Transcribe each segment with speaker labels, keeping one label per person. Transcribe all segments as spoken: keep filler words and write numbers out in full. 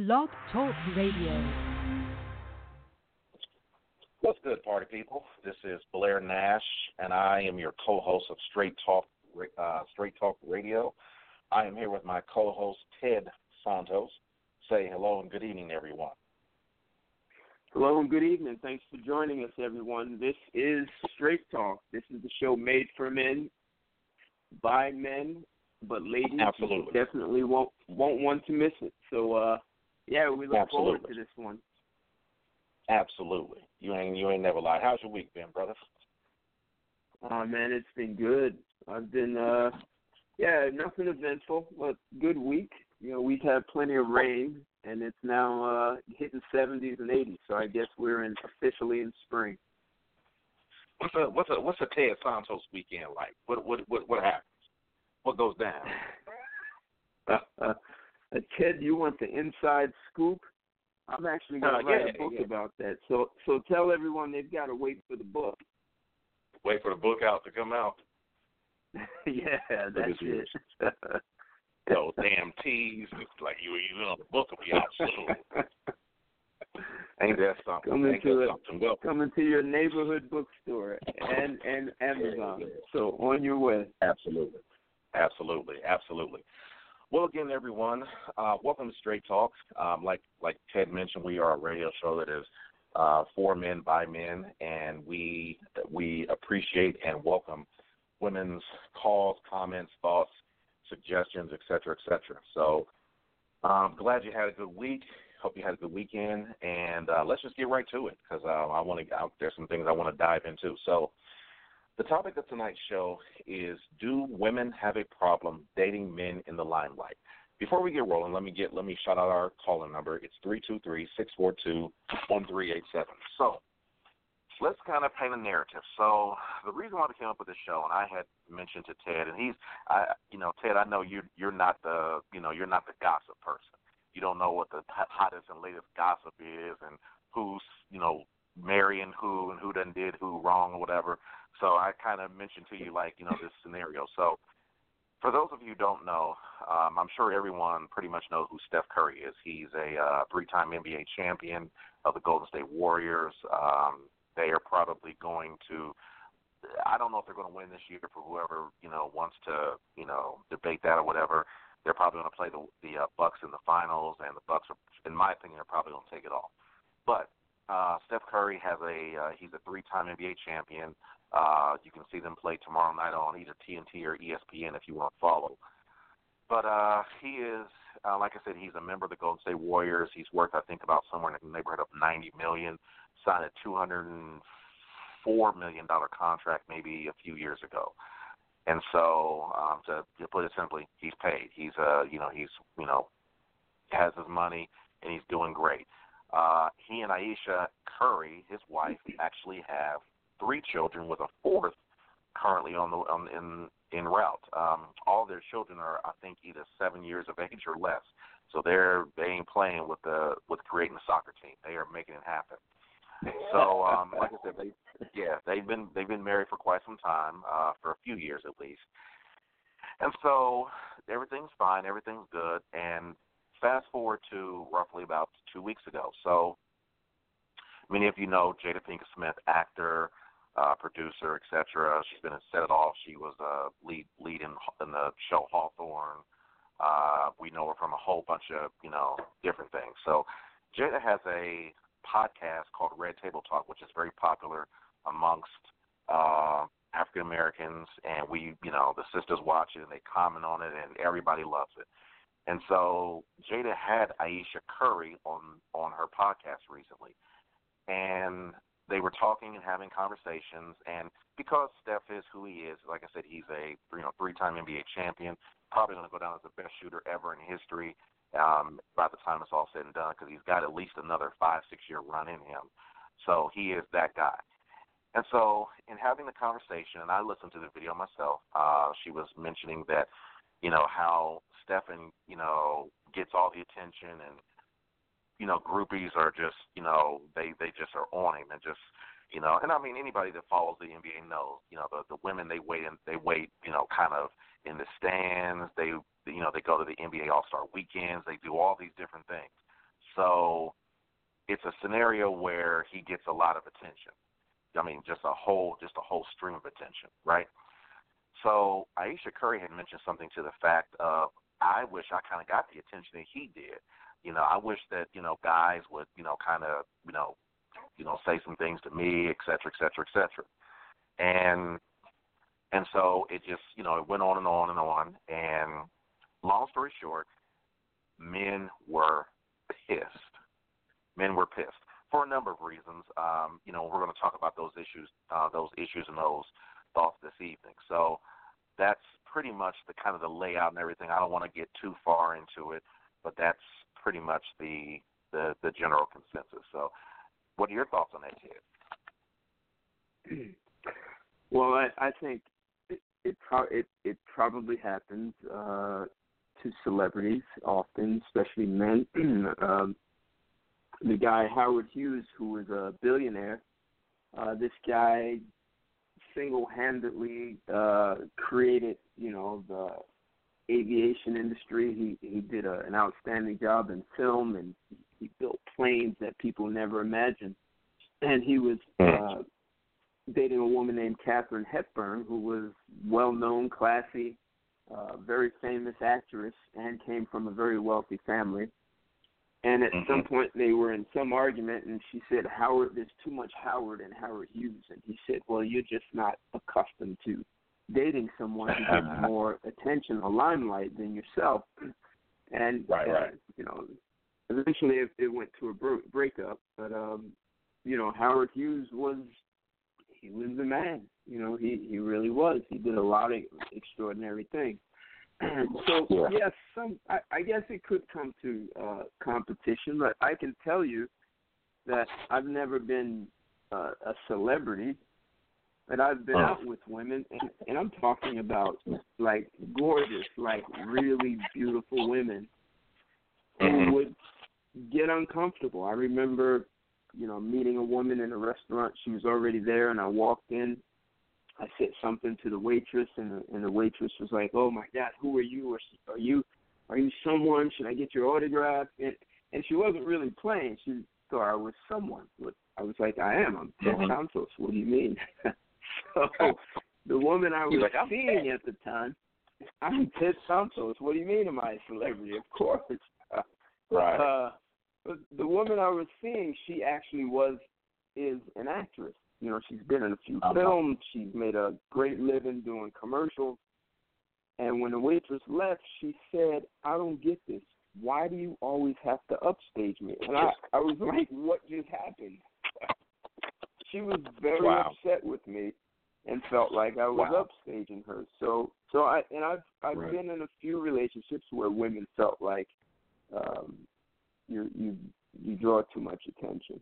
Speaker 1: Blog Talk Radio.
Speaker 2: What's good, party people? This is Blair Nash, and I am your co-host of Straight Talk, uh, Straight Talk Radio. I am here with my co-host, Ted Santos. Say hello and good evening, everyone.
Speaker 3: Hello and good evening. Thanks for joining us, everyone. This is Straight Talk. This is the show made for men, by men, but ladies
Speaker 2: Absolutely.
Speaker 3: definitely won't won't want to miss it. So, uh, yeah, we look
Speaker 2: Absolutely.
Speaker 3: forward to this one.
Speaker 2: Absolutely. You ain't you ain't never lied. How's your week been, brother?
Speaker 3: Oh, man, it's been good. I've been, uh, yeah, nothing eventful, but good week. You know, we've had plenty of rain, and it's now uh, hitting seventies and eighties, so I guess we're in officially in spring.
Speaker 2: What's a what's a what's a Ted Santos weekend like? What what what what happens? What goes down?
Speaker 3: uh, uh, Ted, you want the inside scoop? I'm actually going to
Speaker 2: uh,
Speaker 3: write
Speaker 2: yeah,
Speaker 3: a book
Speaker 2: yeah.
Speaker 3: about that. So so tell everyone they've got to wait for the book.
Speaker 2: Wait for the book out to come out.
Speaker 3: Yeah, that's it.
Speaker 2: Those damn teas, like you, you know, the book will be out soon. Ain't that something?
Speaker 3: Come
Speaker 2: Ain't
Speaker 3: into
Speaker 2: that
Speaker 3: it,
Speaker 2: something? Well,
Speaker 3: come into your neighborhood bookstore and and Amazon. So on your way.
Speaker 2: Absolutely, absolutely, absolutely. Well, again, everyone, uh, welcome to Straight Talk. Um, like like Ted mentioned, we are a radio show that is uh, for men by men, and we we appreciate and welcome women's calls, comments, thoughts, suggestions, et cetera, et cetera. So I'm um, glad you had a good week. Hope you had a good weekend, and uh, let's just get right to it because uh, I want to. There's some things I want to dive into. So the topic of tonight's show is: do women have a problem dating men in the limelight? Before we get rolling, let me get let me shout out our calling number. It's three two three, six four two, one three eight seven. So let's kind of paint a narrative. So the reason why I came up with this show, and I had mentioned to Ted, and he's, I, you know, Ted, I know you, you're not the, you know, you're not the gossip person. You don't know what the hottest and latest gossip is, and who's, you know, marrying who, and who done did who wrong or whatever. So I kind of mentioned to you, like, you know, this scenario. So for those of you who don't know, um, I'm sure everyone pretty much knows who Steph Curry is. He's a uh, three-time N B A champion of the Golden State Warriors. Um, They are probably going to, I don't know if they're going to win this year for whoever, you know, wants to, you know, debate that or whatever. They're probably going to play the the uh, Bucks in the finals, and the Bucks, are, in my opinion, are probably going to take it all. But uh, Steph Curry has a, uh, he's a three-time N B A champion. Uh, you can see them play tomorrow night on either T N T or E S P N if you want to follow. But uh, he is, uh, like I said, he's a member of the Golden State Warriors. He's worth, I think, about somewhere in the neighborhood of ninety million dollars. Signed a two hundred four million dollars contract maybe a few years ago. And so, um, to, to put it simply, he's paid. He's, uh, you know, he's, you know, has his money, and he's doing great. Uh, he and Ayesha Curry, his wife, actually have three children with a fourth currently on the on, in in route. Um, all their children are, I think, either seven years of age or less. So they're they ain't playing with the with creating a soccer team. They are making it happen. So, um, like I said, they, yeah, they've been they've been married for quite some time, uh, for a few years at least. And so everything's fine, everything's good. And fast forward to roughly about two weeks ago. So many of you know Jada Pinkett Smith, actor, uh, producer, et cetera. She's been in Set It Off. She was a lead lead in, in the show Hawthorne. Uh, we know her from a whole bunch of you know different things. So Jada has a podcast called Red Table Talk, which is very popular amongst uh, African Americans, and we, you know, the sisters watch it and they comment on it, and everybody loves it. And so Jada had Ayesha Curry on on her podcast recently, and they were talking and having conversations. And because Steph is who he is, like I said, he's a you know three-time N B A champion, probably going to go down as the best shooter ever in history. Um, by the time it's all said and done, because he's got at least another five, six-year run in him. So he is that guy. And so in having the conversation, and I listened to the video myself, uh, she was mentioning that, you know, how Stephen, you know, gets all the attention and, you know, groupies are just, you know, they, they just are on him and just, you know, and I mean, anybody that follows the N B A knows, you know, the, the women, they wait, and they wait, you know, kind of in the stands. They, you know, they go to the N B A All-Star weekends. They do all these different things. So it's a scenario where he gets a lot of attention. I mean, just a whole, just a whole stream of attention, right? So Ayesha Curry had mentioned something to the fact of, I wish I kind of got the attention that he did. You know, I wish that, you know, guys would, you know, kind of, you know, you know, say some things to me, et cetera, et cetera, et cetera. And, and so it just, you know, it went on and on and on. And long story short, men were pissed. Men were pissed for a number of reasons. Um, you know, we're going to talk about those issues, uh, those issues and those thoughts this evening. So that's pretty much the kind of the layout and everything. I don't want to get too far into it, but that's pretty much the the, the general consensus. So what are your thoughts on that, Ted?
Speaker 3: Well, I, I think it it, pro- it it probably happens uh, to celebrities often, especially men. um, the guy Howard Hughes, who was a billionaire, uh, this guy single-handedly uh, created, you know, the aviation industry. He he did a, an outstanding job in film, and he built planes that people never imagined. And he was uh, dating a woman named Katharine Hepburn, who was well-known, classy, uh, very famous actress, and came from a very wealthy family. And at
Speaker 2: Mm-hmm.
Speaker 3: some point they were in some argument, and she said, Howard, there's too much Howard and Howard Hughes. And he said, well, you're just not accustomed to dating someone who gets more attention or limelight than yourself. And,
Speaker 2: right,
Speaker 3: uh,
Speaker 2: right.
Speaker 3: you know, eventually it, it went to a bro- breakup. But, um, you know, Howard Hughes was, he was the man. You know, he, he really was. He did a lot of extraordinary things. So,
Speaker 2: yeah.
Speaker 3: yes, some I, I guess it could come to uh, competition, but I can tell you that I've never been uh, a celebrity, but I've been
Speaker 2: oh.
Speaker 3: out with women, and, and I'm talking about, like, gorgeous, like, really beautiful women who
Speaker 2: mm-hmm.
Speaker 3: would get uncomfortable. I remember, you know, meeting a woman in a restaurant. She was already there, and I walked in. I said something to the waitress, and the, and the waitress was like, "Oh my God, who are you? Or are you, are you someone? Should I get your autograph?" And and she wasn't really playing. She thought I was someone. But I was like, "I am. I'm Ted
Speaker 2: mm-hmm.
Speaker 3: Santos. What do you mean?" So the woman I was
Speaker 2: like,
Speaker 3: seeing at the time, I'm Ted Santos. What do you mean, am I a celebrity? Of course.
Speaker 2: Right.
Speaker 3: Uh, but the woman I was seeing, she actually was is an actress. You know, she's been in a few
Speaker 2: uh-huh.
Speaker 3: films. She's made a great living doing commercials. And when the waitress left, she said, "I don't get this. Why do you always have to upstage me?" And I, I was like, what just happened? She was very
Speaker 2: wow.
Speaker 3: upset with me and felt like I was
Speaker 2: wow.
Speaker 3: upstaging her. So, so I and I've I've
Speaker 2: right.
Speaker 3: been in a few relationships where women felt like um, you you you draw too much attention.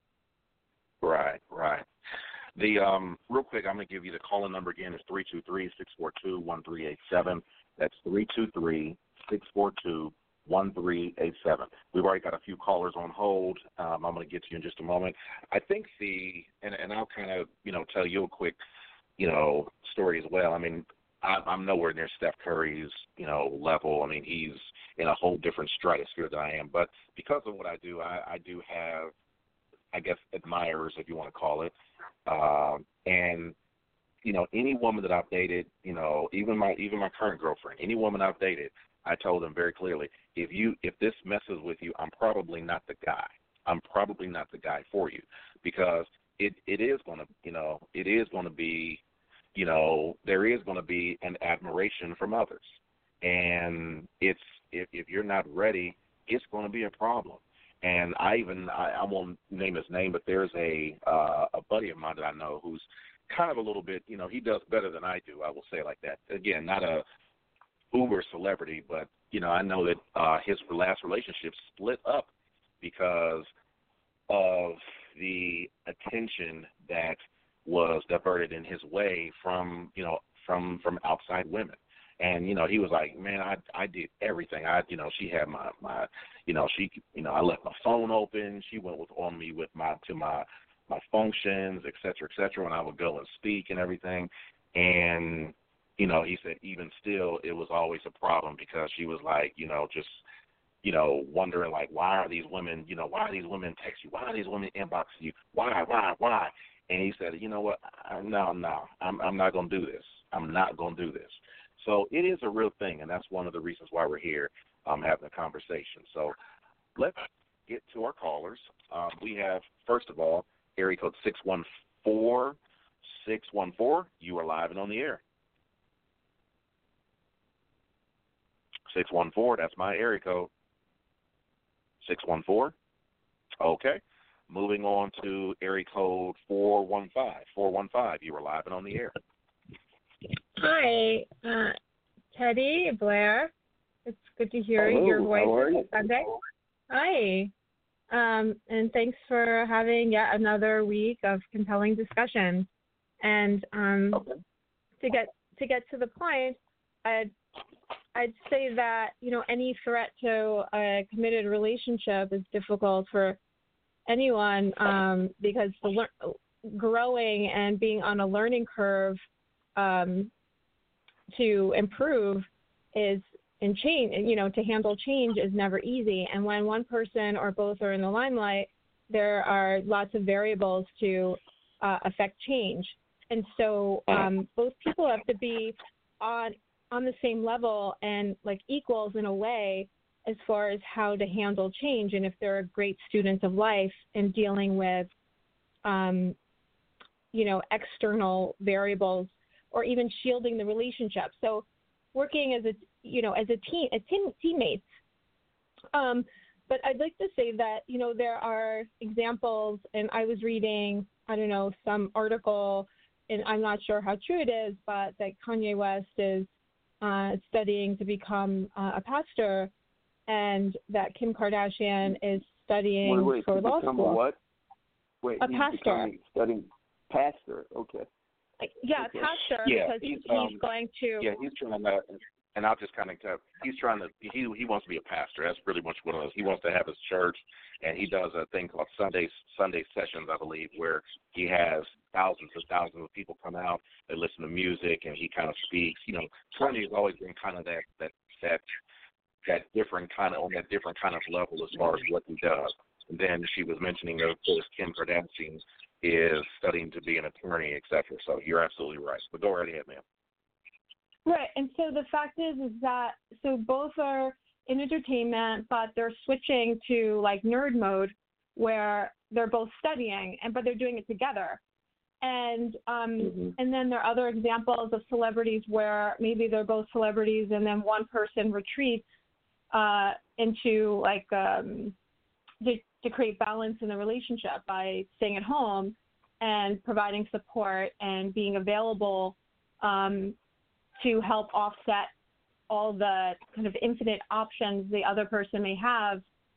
Speaker 2: Right, right. The um, real quick, I'm going to give you the call-in number again. It's three two three, six four two, one three eight seven. That's three two three, six four two, one three eight seven. We've already got a few callers on hold. Um, I'm going to get to you in just a moment. I think the, and, and I'll kind of, you know, tell you a quick, you know, story as well. I mean, I, I'm nowhere near Steph Curry's, you know, level. I mean, he's in a whole different stratosphere than I am. But because of what I do, I, I do have, I guess, admirers, if you want to call it. Um, and, you know, any woman that I've dated, you know, even my even my current girlfriend, any woman I've dated, I told them very clearly, if you if this messes with you, I'm probably not the guy. I'm probably not the guy for you, because it, it is going to, you know, it is going to be, you know, there is going to be an admiration from others. And it's if, if you're not ready, it's going to be a problem. And I even, I, I won't name his name, but there's a uh, a buddy of mine that I know who's kind of a little bit, you know, he does better than I do, I will say it like that. Again, not a uber celebrity, but, you know, I know that uh, his last relationship split up because of the attention that was diverted in his way from, you know, from, from outside women. And, you know, he was like, man, I I did everything. I, you know, she had my, my, you know, she, you know, I left my phone open. She went with on me with my, to my, my functions, et cetera, et cetera, when I would go and speak and everything. And, you know, he said even still it was always a problem because she was like, you know, just you know, wondering like, why are these women, you know, why are these women text you? Why are these women inboxing you? Why, why, why? And he said, you know what? I, no, no, I'm, I'm not going to do this. I'm not going to do this. So it is a real thing, and that's one of the reasons why we're here um, having a conversation. So let's get to our callers. Um, we have, first of all, area code six one four, six one four. You are live and on the air. six one four, that's my area code. six one four. Okay. Moving on to area code four one five. four one five, you are live and on the air.
Speaker 1: Hi, uh, Teddy, Blair. It's good to hear
Speaker 3: Hello,
Speaker 1: your voice
Speaker 3: how are you?
Speaker 1: Sunday. Hi. Um, and thanks for having yet another week of compelling discussion. And um,
Speaker 2: Okay.
Speaker 1: to get to get to the point, I'd I'd say that, you know, any threat to a committed relationship is difficult for anyone um, because the lear- growing and being on a learning curve um, to improve is in change, you know, to handle change is never easy. And when one person or both are in the limelight, there are lots of variables to uh, affect change. And so um, both people have to be on on the same level and like equals in a way as far as how to handle change and if they're great students of life in dealing with, um, you know, external variables or even shielding the relationship. So working as a, you know, as a team, as team, teammates. Um, but I'd like to say that, you know, there are examples, and I was reading, I don't know, some article, and I'm not sure how true it is, but that Kanye West is uh, studying to become uh, a pastor, and that Kim Kardashian is studying
Speaker 3: Wait, wait,
Speaker 1: for
Speaker 3: to
Speaker 1: law
Speaker 3: become
Speaker 1: school.
Speaker 3: a what? Wait,
Speaker 1: A
Speaker 3: he's
Speaker 1: pastor.
Speaker 3: becoming- Studying pastor. Okay.
Speaker 1: Yeah,
Speaker 3: Okay.
Speaker 1: a pastor,
Speaker 2: Yeah,
Speaker 1: because
Speaker 2: he's,
Speaker 1: he's
Speaker 2: um,
Speaker 1: going to.
Speaker 2: Yeah, he's trying to, and I'll just kind of tell, he's trying to, he he wants to be a pastor. That's pretty much what it is. He wants to have his church, and he does a thing called Sunday Sunday sessions, I believe, where he has thousands and thousands of people come out, they listen to music, and he kind of speaks. You know, Tony has always been kind of that that that that different kind of on that different kind of level as far as what he does. And then she was mentioning that, of course, Kim Kardashian is studying to be an attorney, et cetera. So you're absolutely right. But go right ahead, ma'am.
Speaker 1: Right, and so the fact is, is that so both are in entertainment, but they're switching to like nerd mode, where they're both studying, and but they're doing it together. And um,
Speaker 3: Mm-hmm.
Speaker 1: and then there are other examples of celebrities where maybe they're both celebrities, and then one person retreats uh, into like um, to, to create balance in the relationship by staying at home and providing support and being available um, to help offset all the kind of infinite options the other person may have.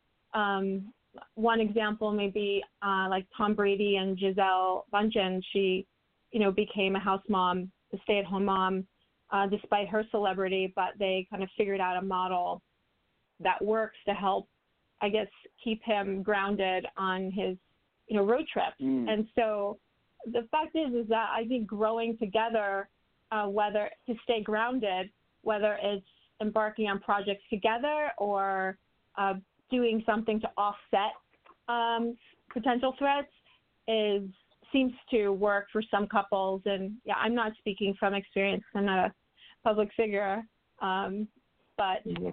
Speaker 1: Um, one example may be uh, like Tom Brady and Giselle Bundchen. She, you know, became a house mom, a stay-at-home mom, uh, despite her celebrity, but they kind of figured out a model that works to help, I guess, keep him grounded on his, you know, road trips.
Speaker 3: Mm.
Speaker 1: And so the fact is, is that I think growing together, uh, whether to stay grounded, whether it's embarking on projects together or uh, doing something to offset um, potential threats, is seems to work for some couples. And yeah, I'm not speaking from experience. I'm not a public figure, um, but
Speaker 3: Mm-hmm.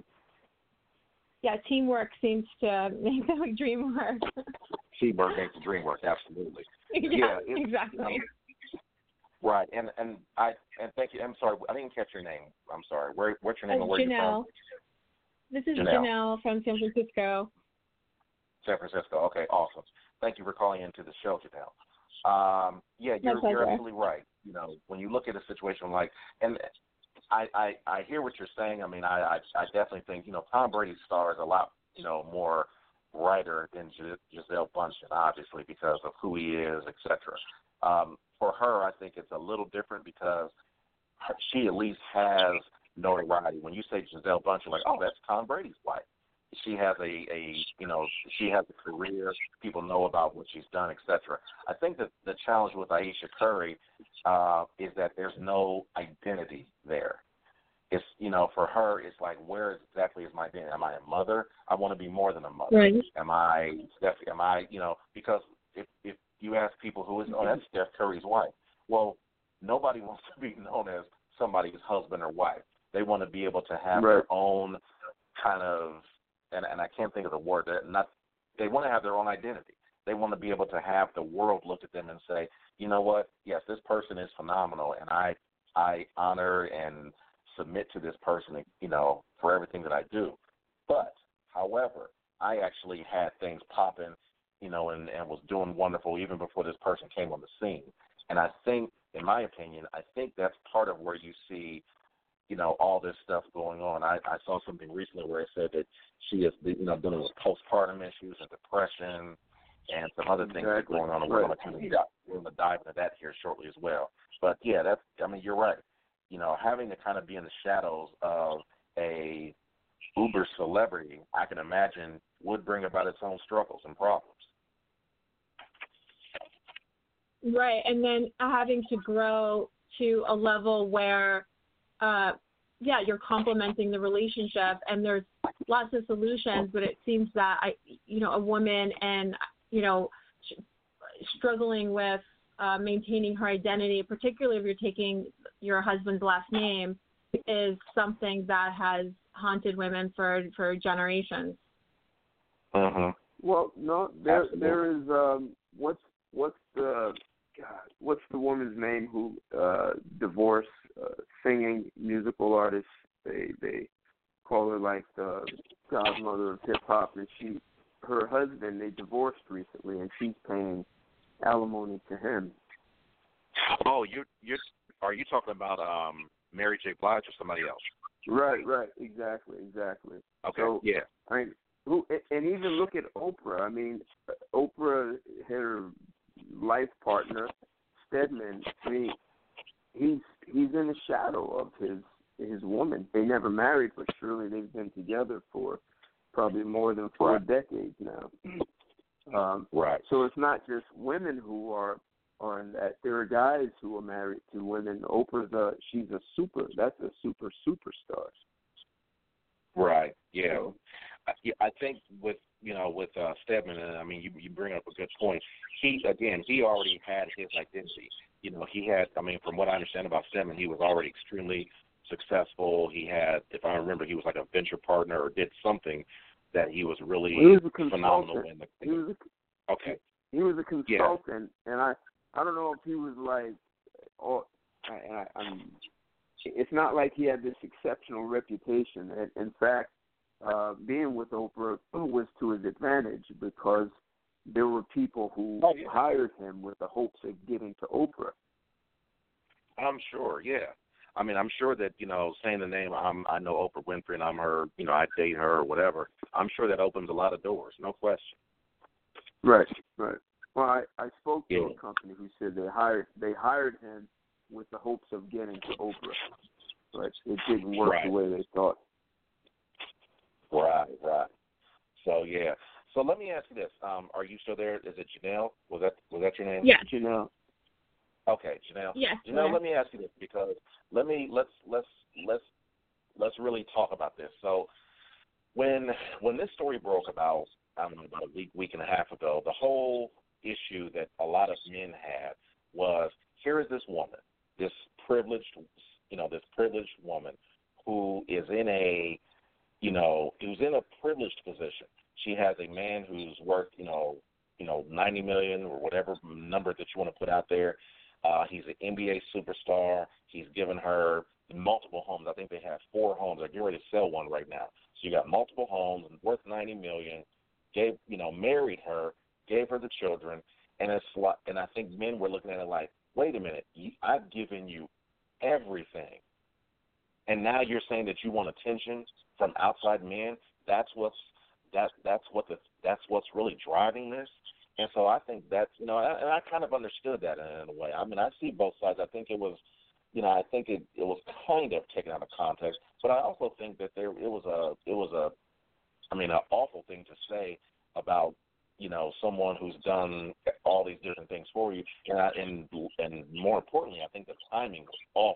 Speaker 1: yeah, teamwork seems to make the dream work.
Speaker 2: Teamwork makes the dream work. Absolutely.
Speaker 1: yeah,
Speaker 2: it's,
Speaker 1: exactly.
Speaker 2: um, right, and and I and thank you. I'm sorry, I didn't catch your name. I'm sorry. Where what's your name
Speaker 1: Uh,
Speaker 2: and where are you
Speaker 1: Janelle.
Speaker 2: from?
Speaker 1: This is
Speaker 2: Janelle.
Speaker 1: Janelle from San Francisco.
Speaker 2: San Francisco. Okay, awesome. Thank you for calling into the show, Janelle. Um, yeah,
Speaker 1: My
Speaker 2: you're
Speaker 1: pleasure.
Speaker 2: you're absolutely right. You know, when you look at a situation like, and I, I, I hear what you're saying. I mean, I, I, I definitely think, you know, Tom Brady's star is a lot, you know, more brighter than Gis- Giselle Bundchen, obviously, because of who he is, et cetera. Um, for her, I think it's a little different because her, she at least has notoriety. When you say Giselle Bundchen, like, oh, that's Tom Brady's wife. She has a, a, you know, she has a career. People know about what she's done, et cetera. I think that the challenge with Ayesha Curry uh, is that there's no identity there. it's, you know, for her, it's like, where exactly is my identity? Am I a mother? I want to be more than a mother.
Speaker 1: Right.
Speaker 2: Am I, Steph, am I, you know, because if, if you ask people who is, oh, that's Steph Curry's wife. Well, nobody wants to be known as somebody's husband or wife. They want to be able to have
Speaker 3: right.
Speaker 2: their own kind of, and, and I can't think of the word, that not, they want to have their own identity. They want to be able to have the world look at them and say, you know what, yes, this person is phenomenal, and I, I honor and submit to this person, you know, for everything that I do. But, however, I actually had things popping, you know, and, and was doing wonderful even before this person came on the scene. And I think, in my opinion, I think that's part of where you see, you know, all this stuff going on. I, I saw something recently where it said that she is, you know, dealing with postpartum issues and depression and some other things
Speaker 3: exactly.
Speaker 2: that are going on. And
Speaker 3: right.
Speaker 2: we're going to kind of dive, we're going to dive into that here shortly as well. But, yeah, that's, I mean, you're right. You know, having to kind of be in the shadows of a uber celebrity, I can imagine, would bring about its own struggles and problems.
Speaker 1: Right, and then having to grow to a level where, uh, yeah, you're complementing the relationship, and there's lots of solutions, but it seems that, I, you know, a woman and, you know, struggling with uh, maintaining her identity, particularly if you're taking your husband's last name, is something that has haunted women for, for generations.
Speaker 2: Uh-huh.
Speaker 3: Well, no, there
Speaker 2: Absolutely.
Speaker 3: there is um, what's what's the God, what's the woman's name who uh, divorced uh, singing musical artist? They they call her like the godmother of hip hop, and she her husband they divorced recently, and she's paying alimony to him.
Speaker 2: Oh, you you are you talking about um, Mary J. Blige or somebody else?
Speaker 3: Right, right, exactly, exactly.
Speaker 2: Okay,
Speaker 3: so,
Speaker 2: yeah.
Speaker 3: I mean, who and even look at Oprah. I mean, Oprah, her life partner, Stedman. I mean, he's he's in the shadow of his his woman. They never married, but surely they've been together for probably more than four
Speaker 2: right.
Speaker 3: decades now. Um,
Speaker 2: right.
Speaker 3: So it's not just women who are on that. There are guys who are married to women. Oprah's a she's a super. That's a super superstar.
Speaker 2: Right. Yeah.
Speaker 3: So,
Speaker 2: I, I think with you know with uh, Stedman, and I mean you you bring up a good point. He again he already had his identity. You know he had. I mean from what I understand about Stedman, he was already extremely successful. He had, if I remember, he was like a venture partner or did something that he was really
Speaker 3: he was a
Speaker 2: phenomenal
Speaker 3: consultant.
Speaker 2: in. The,
Speaker 3: he was a,
Speaker 2: okay.
Speaker 3: He was a consultant,
Speaker 2: yeah.
Speaker 3: and I I don't know if he was like, or I, I, I'm. It's not like he had this exceptional reputation. In fact, uh, being with Oprah was to his advantage because there were people who
Speaker 2: oh, yeah.
Speaker 3: hired him with the hopes of getting to Oprah.
Speaker 2: I'm sure, yeah. I mean, I'm sure that, you know, saying the name, I'm, I know Oprah Winfrey and I'm her, you know, I date her or whatever, I'm sure that opens a lot of doors, no question.
Speaker 3: Right, right. Well, I, I spoke to
Speaker 2: yeah.
Speaker 3: a company who said they hired they hired him with the hopes of getting to Oprah, but it didn't work
Speaker 2: right.
Speaker 3: the way they thought.
Speaker 2: Right, right. So, yeah. So let me ask you this. Um, are you still there? Is it Janelle? Was that was that your name?
Speaker 1: Yeah.
Speaker 3: Janelle.
Speaker 2: Okay, Janelle.
Speaker 1: Yes.
Speaker 2: Janelle,
Speaker 1: Yeah.
Speaker 2: let me ask you this because let me let's let's let's let's really talk about this. So when when this story broke about I don't know about a week week and a half ago, the whole issue that a lot of men had was here is this woman, this privileged you know this privileged woman who is in a you know who's in a privileged position. She has a man who's worth you know you know ninety million or whatever number that you want to put out there. Uh, he's an N B A superstar. He's given her multiple homes. I think they have four homes. They're getting ready to sell one right now. So you got multiple homes worth ninety million. Gave you know married her, gave her the children, and it's like, and I think men were looking at it like, wait a minute, I've given you everything, and now you're saying that you want attention from outside men. That's what's that that's what the that's what's really driving this. And so I think that's, you know, and I kind of understood that in a way. I mean, I see both sides. I think it was, you know, I think it, it was kind of taken out of context, but I also think that there it was a, it was a, I mean, an awful thing to say about, you know, someone who's done all these different things for you. And I, and and more importantly, I think the timing was awful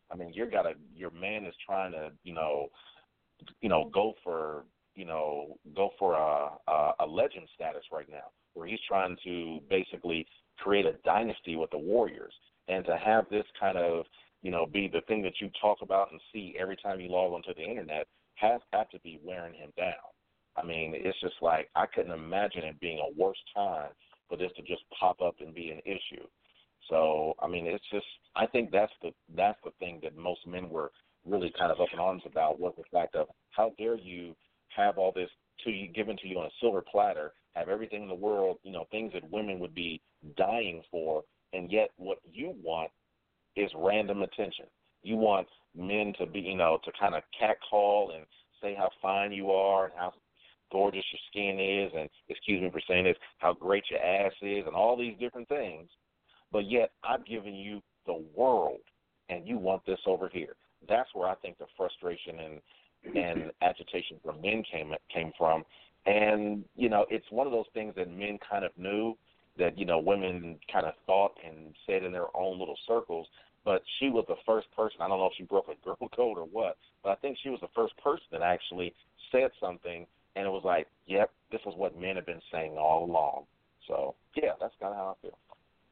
Speaker 2: I mean, you gotta your man is trying to, you know, you know, go for, you know, go for a, a a legend status right now, where he's trying to basically create a dynasty with the Warriors, and to have this kind of, you know, be the thing that you talk about and see every time you log onto the internet has have to be wearing him down. I mean, it's just like I couldn't imagine it being a worse time for this to just pop up and be an issue. So, I mean, it's just I think that's the that's the thing that most men were really kind of up in arms about, was the fact of how dare you have all this to you given to you on a silver platter, have everything in the world, you know, things that women would be dying for, and yet what you want is random attention. You want men to be, you know, to kind of catcall and say how fine you are and how gorgeous your skin is, and excuse me for saying this, how great your ass is, and all these different things. But yet I've given you the world, and you want this over here. That's where I think the frustration and and agitation from men came came from. And, you know, it's one of those things that men kind of knew, that, you know, women kind of thought and said in their own little circles. But she was the first person, I don't know if she broke a girl code or what, but I think she was the first person that actually said something, and it was like, yep, this is what men have been saying all along. So, yeah, that's kind of how I feel.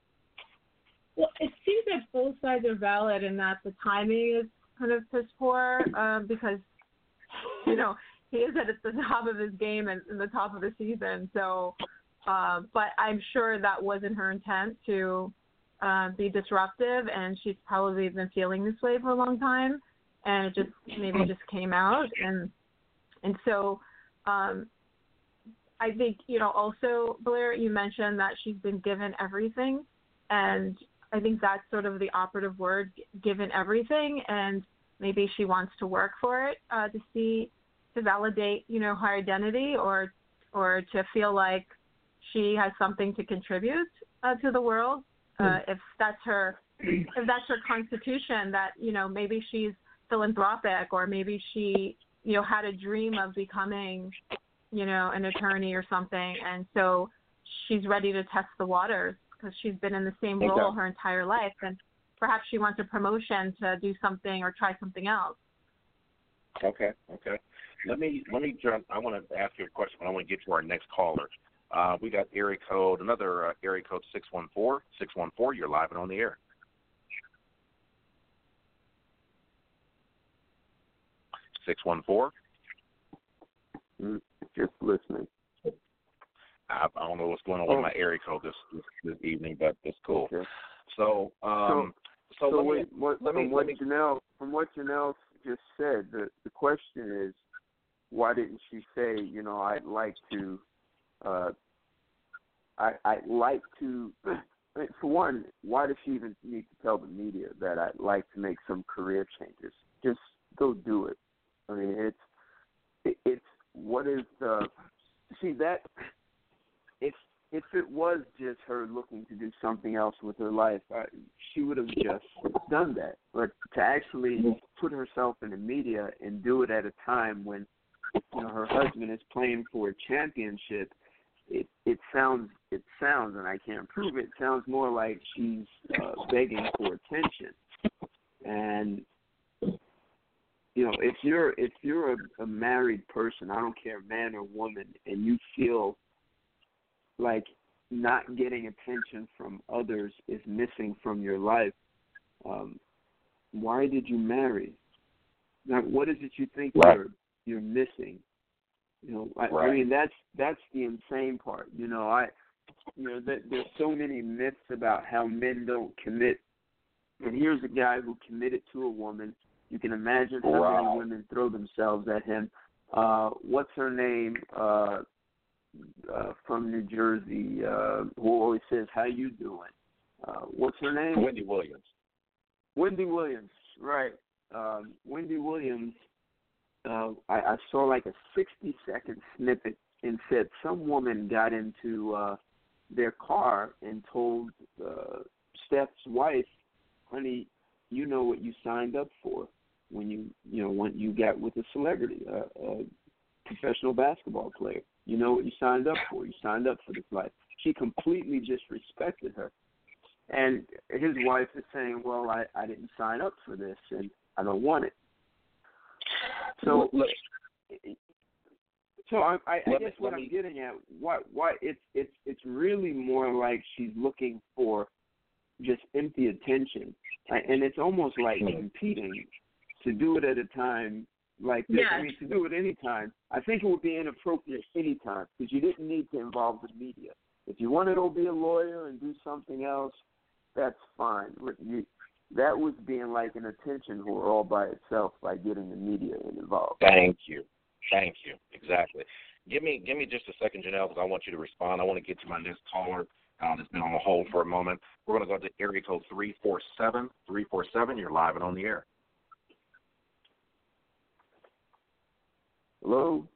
Speaker 1: Well, it seems that both sides are valid and that the timing is kind of piss poor um, because, you know, he is at the top of his game and in the top of the season. So, uh, but I'm sure that wasn't her intent to uh, be disruptive, and she's probably been feeling this way for a long time, and it just maybe just came out. And and so um, I think, you know, also, Blair, you mentioned that she's been given everything, and I think that's sort of the operative word, given everything, and maybe she wants to work for it uh, to see, to validate, you know, her identity, or or to feel like she has something to contribute uh, to the world. Uh, if that's her, if that's her constitution, that, you know, maybe she's philanthropic, or maybe she, you know, had a dream of becoming, you know, an attorney or something, and so she's ready to test the waters because she's been in the same role okay. her entire life, and perhaps she wants a promotion to do something or try something else.
Speaker 2: Okay, okay. Let me let me jump. I want to ask you a question, but I want to get to our next caller. Uh, we got area code, another uh, area code six one four. six one four, you're live and on the air. six one four.
Speaker 3: Mm, just listening.
Speaker 2: I, I don't know what's going on oh. with my area code this, this this evening, but it's cool.
Speaker 3: Okay.
Speaker 2: So, um, so,
Speaker 3: so, so
Speaker 2: let
Speaker 3: wait,
Speaker 2: me,
Speaker 3: what,
Speaker 2: let
Speaker 3: from
Speaker 2: me,
Speaker 3: what
Speaker 2: let me,
Speaker 3: Janelle, from what Janelle just said, the the question is, why didn't she say, you know, I'd like to, uh, I I'd like to. I mean, for one, why does she even need to tell the media that I'd like to make some career changes? Just go do it. I mean, it's it, it's what is the see that if if it was just her looking to do something else with her life, I, she would have just done that. But to actually put herself in the media and do it at a time when, you know, her husband is playing for a championship, it it sounds it sounds and I can't prove it. It sounds more like she's uh, begging for attention. And you know, if you're if you're a, a married person, I don't care, man or woman, and you feel like not getting attention from others is missing from your life, um, why did you marry? Now, what is it you think right. you're you're missing? You know, I, right. I mean that's that's the insane part. You know, I you know that there's so many myths about how men don't commit, and here's a guy who committed to a woman. You can imagine how wow. many women throw themselves at him. Uh, what's her name uh, uh, from New Jersey? Uh, who always says, "How you doing?" Uh, what's her name?
Speaker 2: Wendy Williams.
Speaker 3: Wendy Williams, right? Um, Wendy Williams. Uh, I, I saw like a sixty-second snippet and said some woman got into uh, their car and told uh, Steph's wife, "Honey, you know what you signed up for when you, you know, when you got with a celebrity, uh, a professional basketball player. You know what you signed up for. You signed up for this life." She completely disrespected her. And his wife is saying, well, I, I didn't sign up for this, and I don't want it. So, so I, I, I guess what I'm getting at, why, why it's it's it's really more like she's looking for just empty attention, and it's almost like competing to do it at a time like this.
Speaker 1: Yes.
Speaker 3: I mean, to do it any time. I think it would be inappropriate any time because you didn't need to involve the media. If you wanted to go be a lawyer and do something else, that's fine. You, that was being like an attention whore all by itself by getting the media involved.
Speaker 2: Thank you. Thank you. Exactly. Give me give me just a second, Janelle, because I want you to respond. I want to get to my next caller uh, that's been on the hold for a moment. We're going to go to area code three four seven. three four seven, you're live and on the air.
Speaker 3: Hello?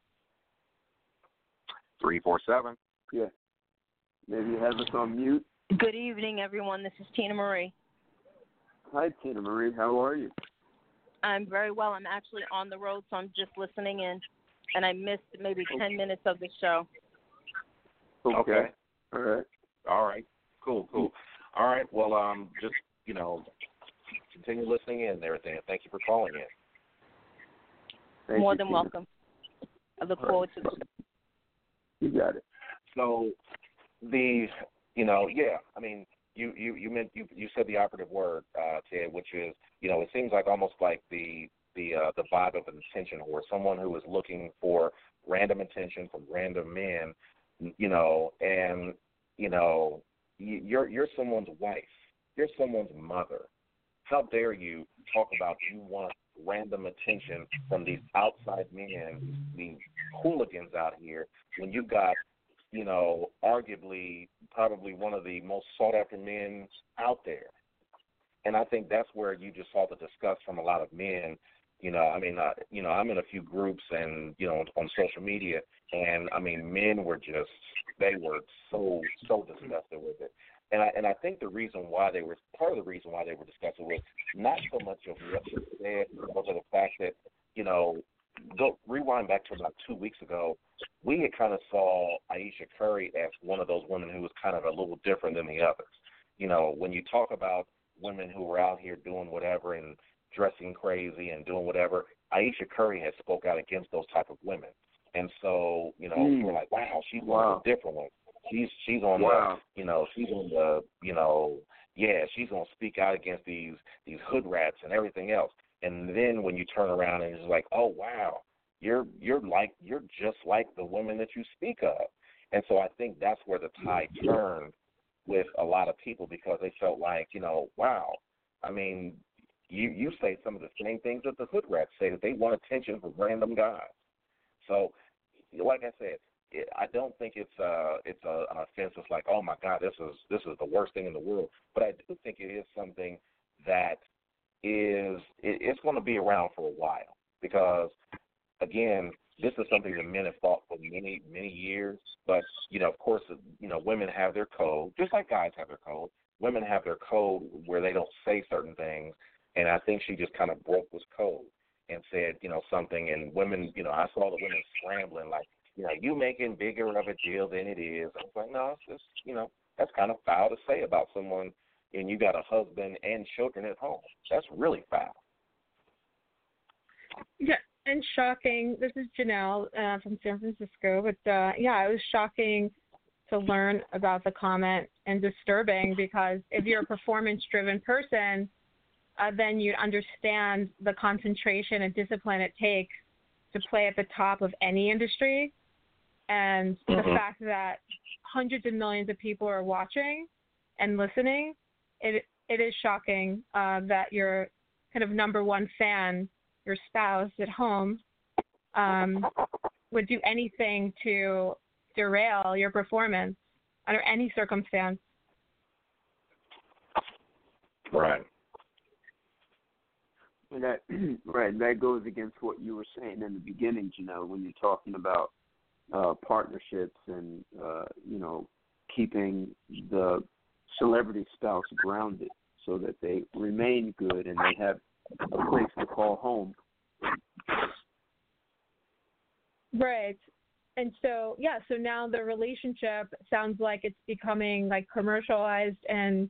Speaker 2: three four seven.
Speaker 3: Yeah. Maybe you have us on mute.
Speaker 4: Good evening, everyone. This is Tina Marie.
Speaker 3: Hi, Tina Marie. How are you?
Speaker 4: I'm very well. I'm actually on the road, so I'm just listening in, and I missed maybe
Speaker 3: okay.
Speaker 4: ten minutes of the show.
Speaker 3: Okay.
Speaker 2: okay.
Speaker 3: All right.
Speaker 2: All right. Cool, cool. All right. Well, um, just, you know, continue listening in and everything. Thank you for calling in.
Speaker 3: Thank
Speaker 4: More
Speaker 3: you,
Speaker 4: than
Speaker 3: Tina.
Speaker 4: welcome. I look forward to this.
Speaker 3: You got it.
Speaker 2: So the, you know, yeah, I mean, you you you meant you you said the operative word, uh, Ted, which is, you know, it seems like almost like the the uh, the vibe of an attention whore, someone who is looking for random attention from random men, you know, and you know, you, you're you're someone's wife, you're someone's mother. How dare you talk about you want random attention from these outside men, these hooligans out here, when you got, you know, arguably probably one of the most sought-after men out there. And I think that's where you just saw the disgust from a lot of men. You know, I mean, uh, you know, I'm in a few groups and, you know, on social media, and, I mean, men were just, they were so, so disgusted with it. And I and I think the reason why they were, part of the reason why they were disgusted was not so much of what you said, but of the fact that, you know, go rewind back to about two weeks ago, we had kind of saw Ayesha Curry as one of those women who was kind of a little different than the others. You know, when you talk about women who were out here doing whatever and dressing crazy and doing whatever, Ayesha Curry had spoke out against those type of women. And so, you know,
Speaker 3: mm.
Speaker 2: we're like, wow, she's
Speaker 3: wow.
Speaker 2: one of the different ones. She's she's on
Speaker 3: wow.
Speaker 2: the, you know, she's on the, you know, yeah, she's gonna speak out against these these hood rats and everything else. And then when you turn around and it's like, oh wow, you're you're like you're just like the women that you speak of. And so I think that's where the tide turned with a lot of people, because they felt like, you know, wow, I mean, you you say some of the same things that the hood rats say, that they want attention from random guys. So, like I said, it, I don't think it's uh it's a, an offense. It's like, oh my God, this is this is the worst thing in the world. But I do think it is something that is it, it's going to be around for a while, because again, this is something that men have fought for many many years. But you know, of course, you know, women have their code, just like guys have their code. Women have their code where they don't say certain things, and I think she just kind of broke this code and said, you know, something. And women, you know, I saw the women scrambling like, you know, you making bigger of a deal than it is. I was like, no, it's just, you know, that's kind of foul to say about someone, and you got a husband and children at home. That's really foul.
Speaker 1: Yeah, and shocking. This is Janelle uh, from San Francisco. But, uh, yeah, it was shocking to learn about the comment, and disturbing, because if you're a performance-driven person, uh, then you'd understand the concentration and discipline it takes to play at the top of any industry. And mm-hmm. the fact that hundreds of millions of people are watching and listening, it it is shocking uh, that your kind of number one fan, your spouse at home, um, would do anything to derail your performance under any circumstance.
Speaker 2: Right.
Speaker 3: And that right, that goes against what you were saying in the beginning, you know, when you're talking about uh, partnerships and uh, you know, keeping the celebrity spouse grounded so that they remain good and they have a place to call home.
Speaker 1: Right. And so, yeah, so now the relationship sounds like it's becoming like commercialized and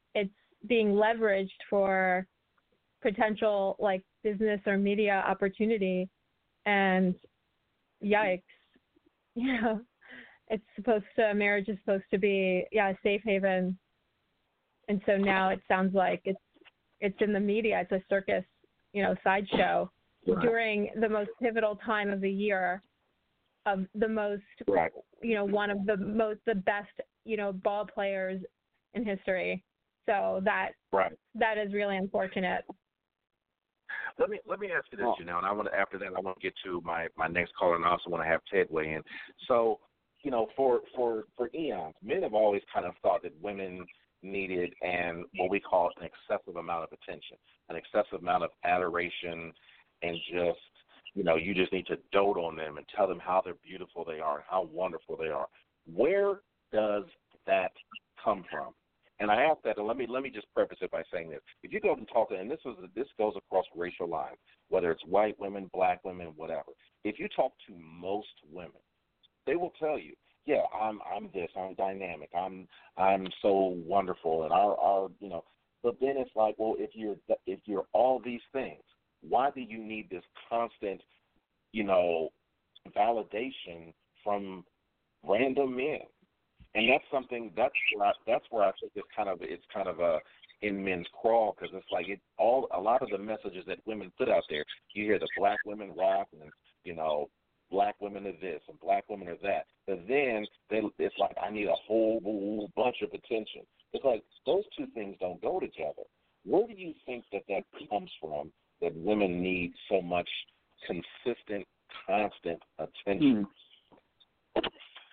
Speaker 1: it's being leveraged for potential like business or media opportunity, and yikes, you know, it's supposed to, marriage is supposed to be, yeah, a safe haven. And so now it sounds like it's, it's in the media. It's a circus, you know, sideshow
Speaker 2: right.
Speaker 1: during the most pivotal time of the year, of the most,
Speaker 2: right.
Speaker 1: you know, one of the most, the best, you know, ball players in history. So that,
Speaker 2: right.
Speaker 1: that is really unfortunate.
Speaker 2: Let me let me ask you this, Janelle, and I want to, after that I want to get to my, my next caller, and I also want to have Ted weigh in. So, you know, for for for eons, men have always kind of thought that women needed and what we call an excessive amount of attention, an excessive amount of adoration, and just, you know, you just need to dote on them and tell them how they're beautiful they are and how wonderful they are. Where does that come from? And I ask that, and let me let me just preface it by saying this: if you go and talk to, and this is this goes across racial lines, whether it's white women, black women, whatever. If you talk to most women, they will tell you, yeah, I'm I'm this, I'm dynamic, I'm I'm so wonderful, and our our you know. But then it's like, well, if you're if you're all these things, why do you need this constant, you know, validation from random men? And that's something that's where I, that's where I think it's kind of it's kind of a in men's crawl, because it's like it all a lot of the messages that women put out there. You hear the black women rock, and you know, black women are this and black women are that. But then they, it's like I need a whole, whole bunch of attention. It's like those two things don't go together. Where do you think that that comes from? That women need so much consistent, constant attention.
Speaker 3: Mm.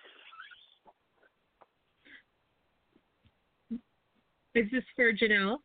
Speaker 1: Is this for Janelle?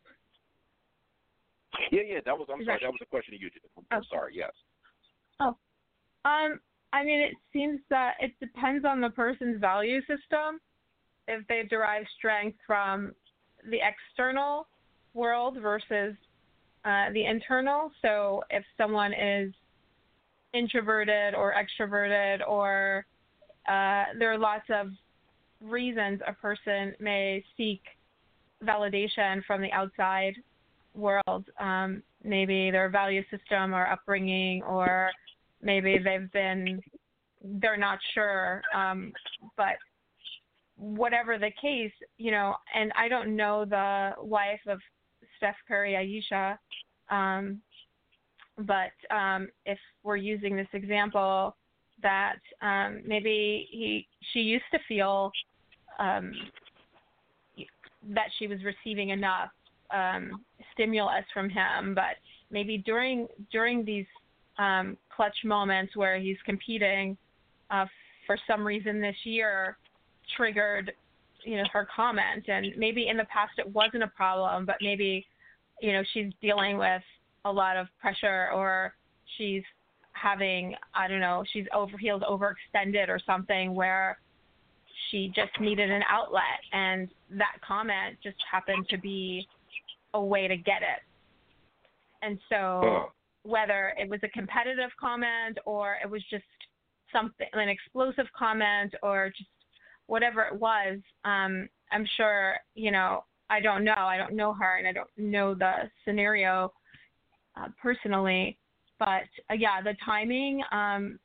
Speaker 2: Yeah, yeah, that was. I'm
Speaker 1: Is
Speaker 2: sorry,
Speaker 1: that,
Speaker 2: that was a question to you, Janelle. I'm
Speaker 1: oh.
Speaker 2: sorry. Yes.
Speaker 1: Oh, um, I mean, it seems that it depends on the person's value system. If they derive strength from the external world versus uh, the internal. So if someone is introverted or extroverted, or uh, there are lots of reasons a person may seek validation from the outside world. Um, maybe their value system or upbringing, or maybe they've been, they're not sure. Um, but whatever the case, you know, and I don't know the wife of Steph Curry, Ayesha, um, but um, if we're using this example, that um, maybe he, she used to feel um, that she was receiving enough um, stimulus from him, but maybe during during these um, clutch moments where he's competing, uh, for some reason this year, triggered, you know, her comment. And maybe in the past it wasn't a problem, but maybe, you know, she's dealing with a lot of pressure, or she's having, I don't know, she's over, feels overextended or something, where she just needed an outlet, and that comment just happened to be a way to get it. And so whether it was a competitive comment, or it was just something, an explosive comment, or just whatever it was, um, I'm sure, you know, I don't know. I don't know her, and I don't know the scenario uh, personally. But, uh, yeah, the timing, um,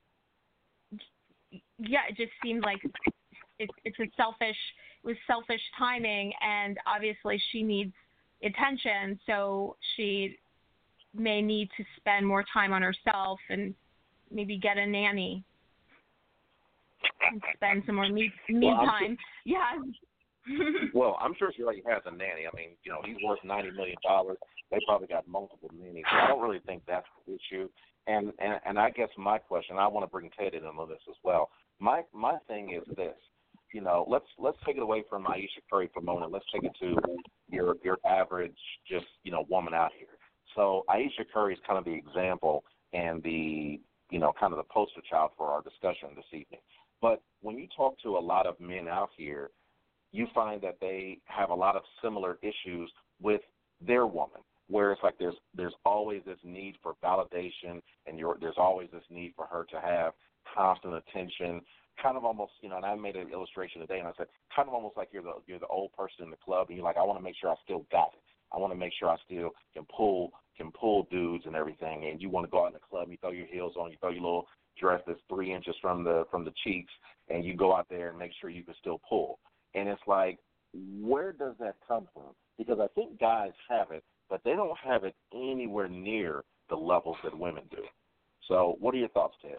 Speaker 1: yeah, it just seemed like it, it's a selfish, it was selfish timing, and obviously she needs attention, so she may need to spend more time on herself and maybe get a nanny and spend some more me, me
Speaker 2: well,
Speaker 1: time. Sure, yeah.
Speaker 2: Well, I'm sure she already has a nanny. I mean, you know, he's worth ninety million dollars. They probably got multiple nannies. So I don't really think that's the issue. And, and and I guess my question, I want to bring Ted in on this as well. My my thing is this. You know, let's let's take it away from Ayesha Curry for a moment. Let's take it to your your average, just, you know, woman out here. So Ayesha Curry is kind of the example and the, you know, kind of the poster child for our discussion this evening. But when you talk to a lot of men out here, you find that they have a lot of similar issues with their woman, where it's like there's there's always this need for validation, and you're, there's always this need for her to have constant attention, kind of almost, you know, and I made an illustration today, and I said, kind of almost like you're the you're the old person in the club, and you're like, I want to make sure I still got it. I want to make sure I still can pull can pull dudes and everything. And you want to go out in the club, you throw your heels on, you throw your little dress that's three inches from the from the cheeks, and you go out there and make sure you can still pull. And it's like, where does that come from? Because I think guys have it, but they don't have it anywhere near the levels that women do. So what are your thoughts, Ted?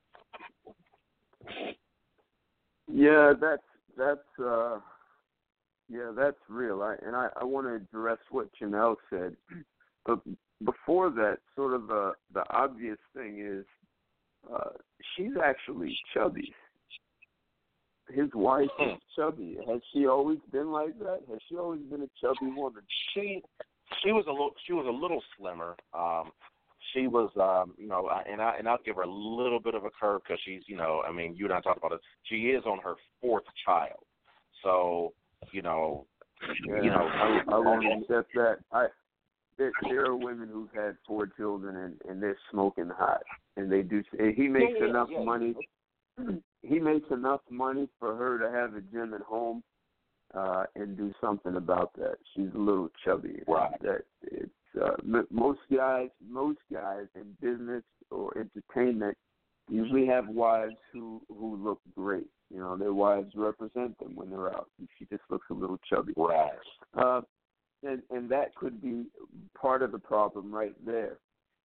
Speaker 3: Yeah, that's that's uh, yeah, that's real. I, and I, I want to address what Janelle said, but before that, sort of the the obvious thing is uh, she's actually chubby. His wife is chubby. Has she always been like that? Has she always been a chubby woman?
Speaker 2: She she was a little she was a little slimmer. Um, She was, um, you know, and I and I'll give her a little bit of a curve because she's, you know, I mean, you and I talked about it. She is on her fourth child, so you know,
Speaker 3: yeah,
Speaker 2: you know,
Speaker 3: I, I won't accept that. I there, there are women who've had four children and, and they're smoking hot, and they do. And he makes
Speaker 2: yeah, yeah,
Speaker 3: enough
Speaker 2: yeah.
Speaker 3: money. He makes enough money for her to have a gym at home uh, and do something about that. She's a little chubby.
Speaker 2: Right.
Speaker 3: That it's. Uh, most guys, most guys in business or entertainment usually have wives who, who look great. You know, their wives represent them when they're out. And she just looks a little chubby.
Speaker 2: Right.
Speaker 3: Uh, and and that could be part of the problem right there.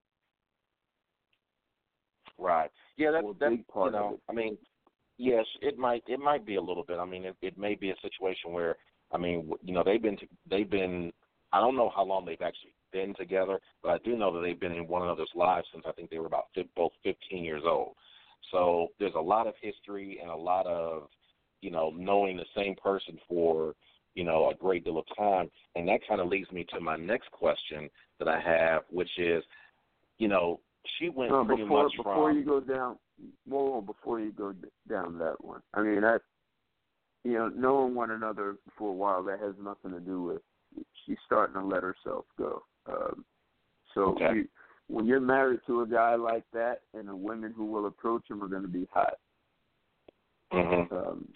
Speaker 2: Right. Yeah, that's
Speaker 3: Or
Speaker 2: that's
Speaker 3: big part
Speaker 2: you know,
Speaker 3: of it.
Speaker 2: I mean, yes, it might it might be a little bit. I mean, it, it may be a situation where, I mean, you know, they've been they've been. I don't know how long they've actually been together, but I do know that they've been in one another's lives since I think they were about both fifteen years old. So there's a lot of history and a lot of, you know, knowing the same person for, you know, a great deal of time. And that kind of leads me to my next question that I have, which is, you know, she went
Speaker 3: No,
Speaker 2: pretty
Speaker 3: before,
Speaker 2: much
Speaker 3: before
Speaker 2: from.
Speaker 3: Before you go down, whoa, before you go down that one, I mean, that, you know, knowing one another for a while, that has nothing to do with. She's starting to let herself go. Um, so
Speaker 2: okay.
Speaker 3: you, when you're married to a guy like that, and the women who will approach him are going to be hot.
Speaker 2: Mm-hmm.
Speaker 3: Um,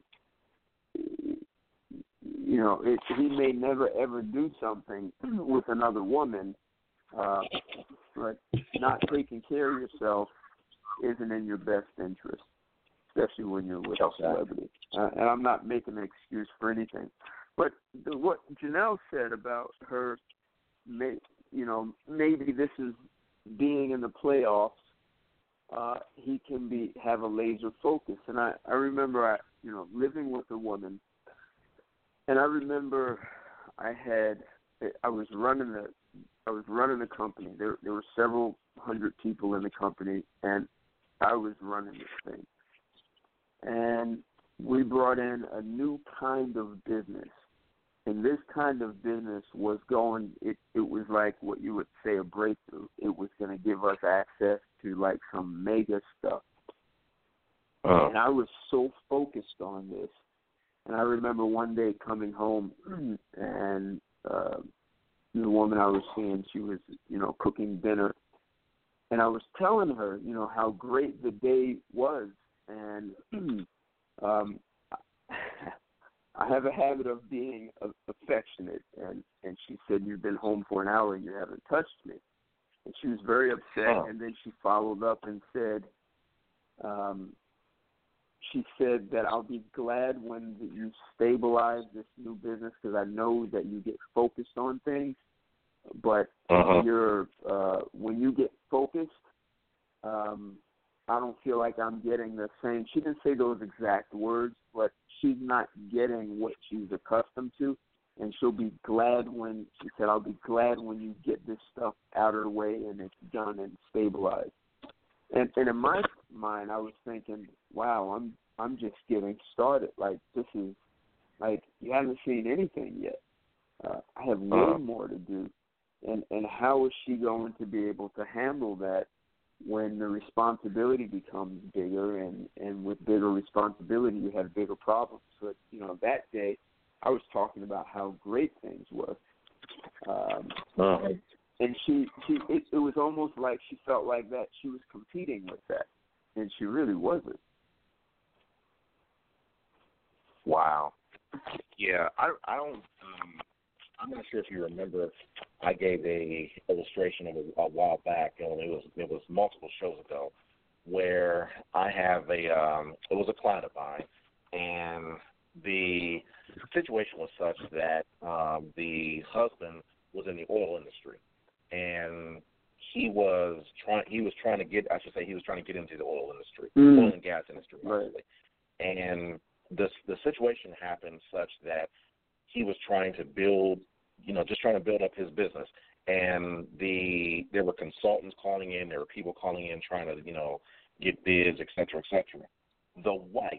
Speaker 3: you know, it, he may never ever do something with another woman, uh, but not taking care of yourself isn't in your best interest, especially when you're with a celebrity. Uh, and I'm not making an excuse for anything. But the, what Janelle said about her, may, you know, maybe this is being in the playoffs. Uh, he can be have a laser focus, and I, I remember I you know living with a woman, and I remember I had I was running the I was running the company. There there were several hundred people in the company, and I was running this thing, and we brought in a new kind of business. And this kind of business was going, it, it was like what you would say a breakthrough. It was going to give us access to like some mega stuff. Uh-huh. And I was so focused on this. And I remember one day coming home and uh, the woman I was seeing, she was, you know, cooking dinner. And I was telling her, you know, how great the day was. And um I have a habit of being affectionate, and, and she said, you've been home for an hour and you haven't touched me. And she was very upset, oh. and then she followed up and said, um, she said that I'll be glad when you stabilize this new business because I know that you get focused on things, but uh-huh. you're, uh, when you get focused, um, I don't feel like I'm getting the same. She didn't say those exact words, but she's not getting what she's accustomed to, and she'll be glad when, she said, I'll be glad when you get this stuff out of the way and it's done and stabilized. And, and in my mind, I was thinking, wow, I'm I'm just getting started. Like, this is, like, you haven't seen anything yet. Uh, I have way uh-huh. more to do. And, and how is she going to be able to handle that when the responsibility becomes bigger, and, and with bigger responsibility, you have bigger problems. But, you know, that day, I was talking about how great things were. Um, uh-huh. And she, she it, it was almost like she felt like that she was competing with that. and she really wasn't.
Speaker 2: Wow. Yeah, I I don't. Um, I'm not sure if you remember. I gave a illustration of a, a while back, and it was it was multiple shows ago, where I have a um, it was a client of mine, and the situation was such that um, the husband was in the oil industry, and he was trying he was trying to get I should say he was trying to get into the oil industry,
Speaker 3: mm.
Speaker 2: oil and gas industry, obviously, right. and the the situation happened such that he was trying to build, you know, just trying to build up his business. And the there were consultants calling in, there were people calling in trying to, you know, get bids, et cetera, et cetera. The wife,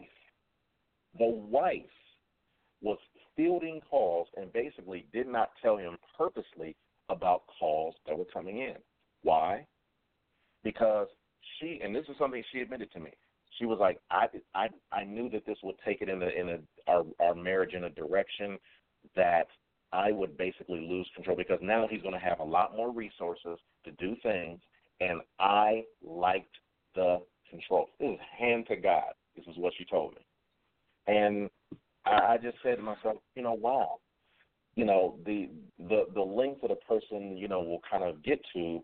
Speaker 2: the wife was fielding calls and basically did not tell him purposely about calls that were coming in. Why? Because she, and this is something she admitted to me, she was like, I, I, I knew that this would take it in a, in a our, our marriage in a direction that I would basically lose control, because now he's going to have a lot more resources to do things, and I liked the control. This is hand to God. This is what she told me. And I, I just said to myself, you know, wow. You know, the, the, the length that a person, you know, will kind of get to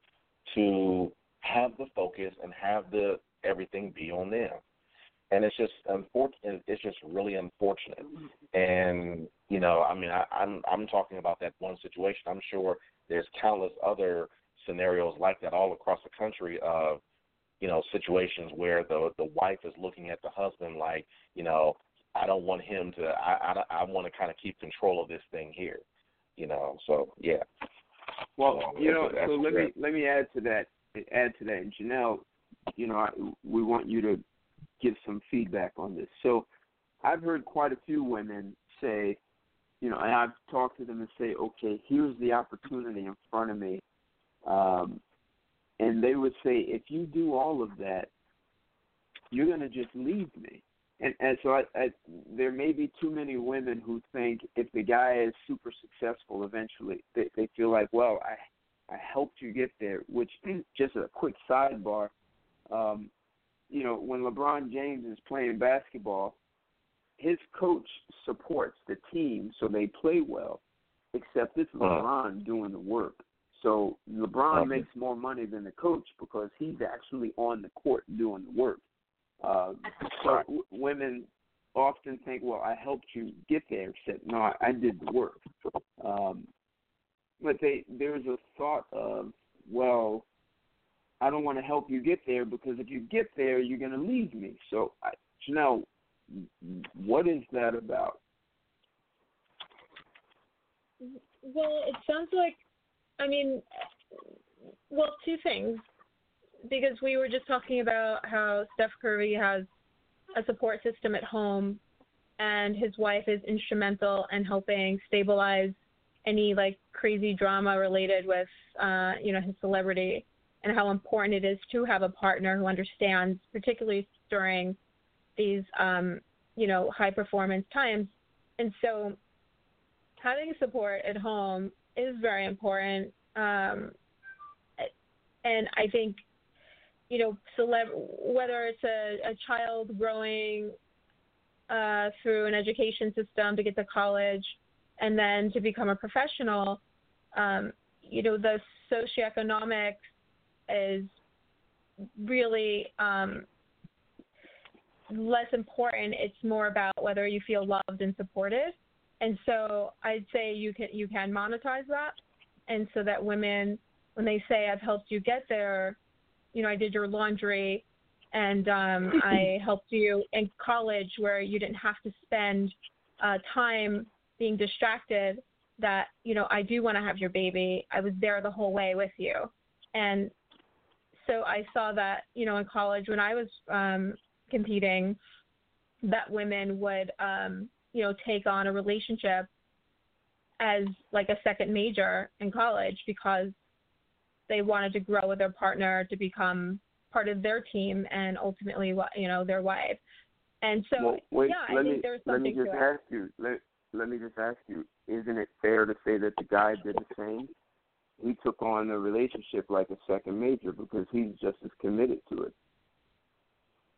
Speaker 2: to have the focus and have the everything be on them. And it's just unfortunate. It's just really unfortunate. And, you know, I mean, I, I'm I'm talking about that one situation. I'm sure there's countless other scenarios like that all across the country of, you know, situations where the the wife is looking at the husband like, you know, I don't want him to, I, I, I want to kind of keep control of this thing here, you know, so, yeah.
Speaker 3: Well,
Speaker 2: so,
Speaker 3: you know,
Speaker 2: that's,
Speaker 3: so let
Speaker 2: that's,
Speaker 3: me let me add to that, add to that. And Janelle, you know, I, we want you to give some feedback on this. So I've heard quite a few women say, you know, and I've talked to them and say, okay, here's the opportunity in front of me. Um, and they would say, if you do all of that, you're going to just leave me. And, and so I, I, there may be too many women who think if the guy is super successful eventually, they, they feel like, well, I, I helped you get there, which just a quick sidebar, um, you know, when LeBron James is playing basketball, his coach supports the team so they play well, except it's LeBron doing the work. So LeBron makes more money than the coach because he's actually on the court doing the work. Uh, so w- women often think, well, I helped you get there, except no, I, I did the work. Um, but they, there's a thought of, well, I don't want to help you get there because if you get there, you're going to leave me. So, I, Janelle, what is that about?
Speaker 1: Well, it sounds like, I mean, well, two things. Because we were just talking about how Steph Curry has a support system at home, and his wife is instrumental in helping stabilize any like crazy drama related with, uh, you know, his celebrity, and how important it is to have a partner who understands, particularly during these, um, you know, high performance times. And so, having support at home is very important. Um, and I think, you know, celeb- whether it's a, a child growing uh, through an education system to get to college and then to become a professional, um, you know, the socioeconomics is really um, less important. It's more about whether you feel loved and supported. And so I'd say you can you can monetize that, and so that women, when they say I've helped you get there, you know, I did your laundry, and um, I helped you in college where you didn't have to spend uh, time being distracted, that, you know, I do want to have your baby. I was there the whole way with you. And so I saw that, you know, in college when I was um, competing, that women would, um, you know, take on a relationship as like a second major in college because they wanted to grow with their partner to become part of their team and ultimately, you know, their wife. And so,
Speaker 3: well, wait,
Speaker 1: yeah,
Speaker 3: let
Speaker 1: I think
Speaker 3: me,
Speaker 1: there's
Speaker 3: let
Speaker 1: something
Speaker 3: me just
Speaker 1: to
Speaker 3: ask
Speaker 1: it.
Speaker 3: you. Let, let me just ask you. Isn't it fair to say that the guy did the same? He took on the relationship like a second major because he's just as committed to it.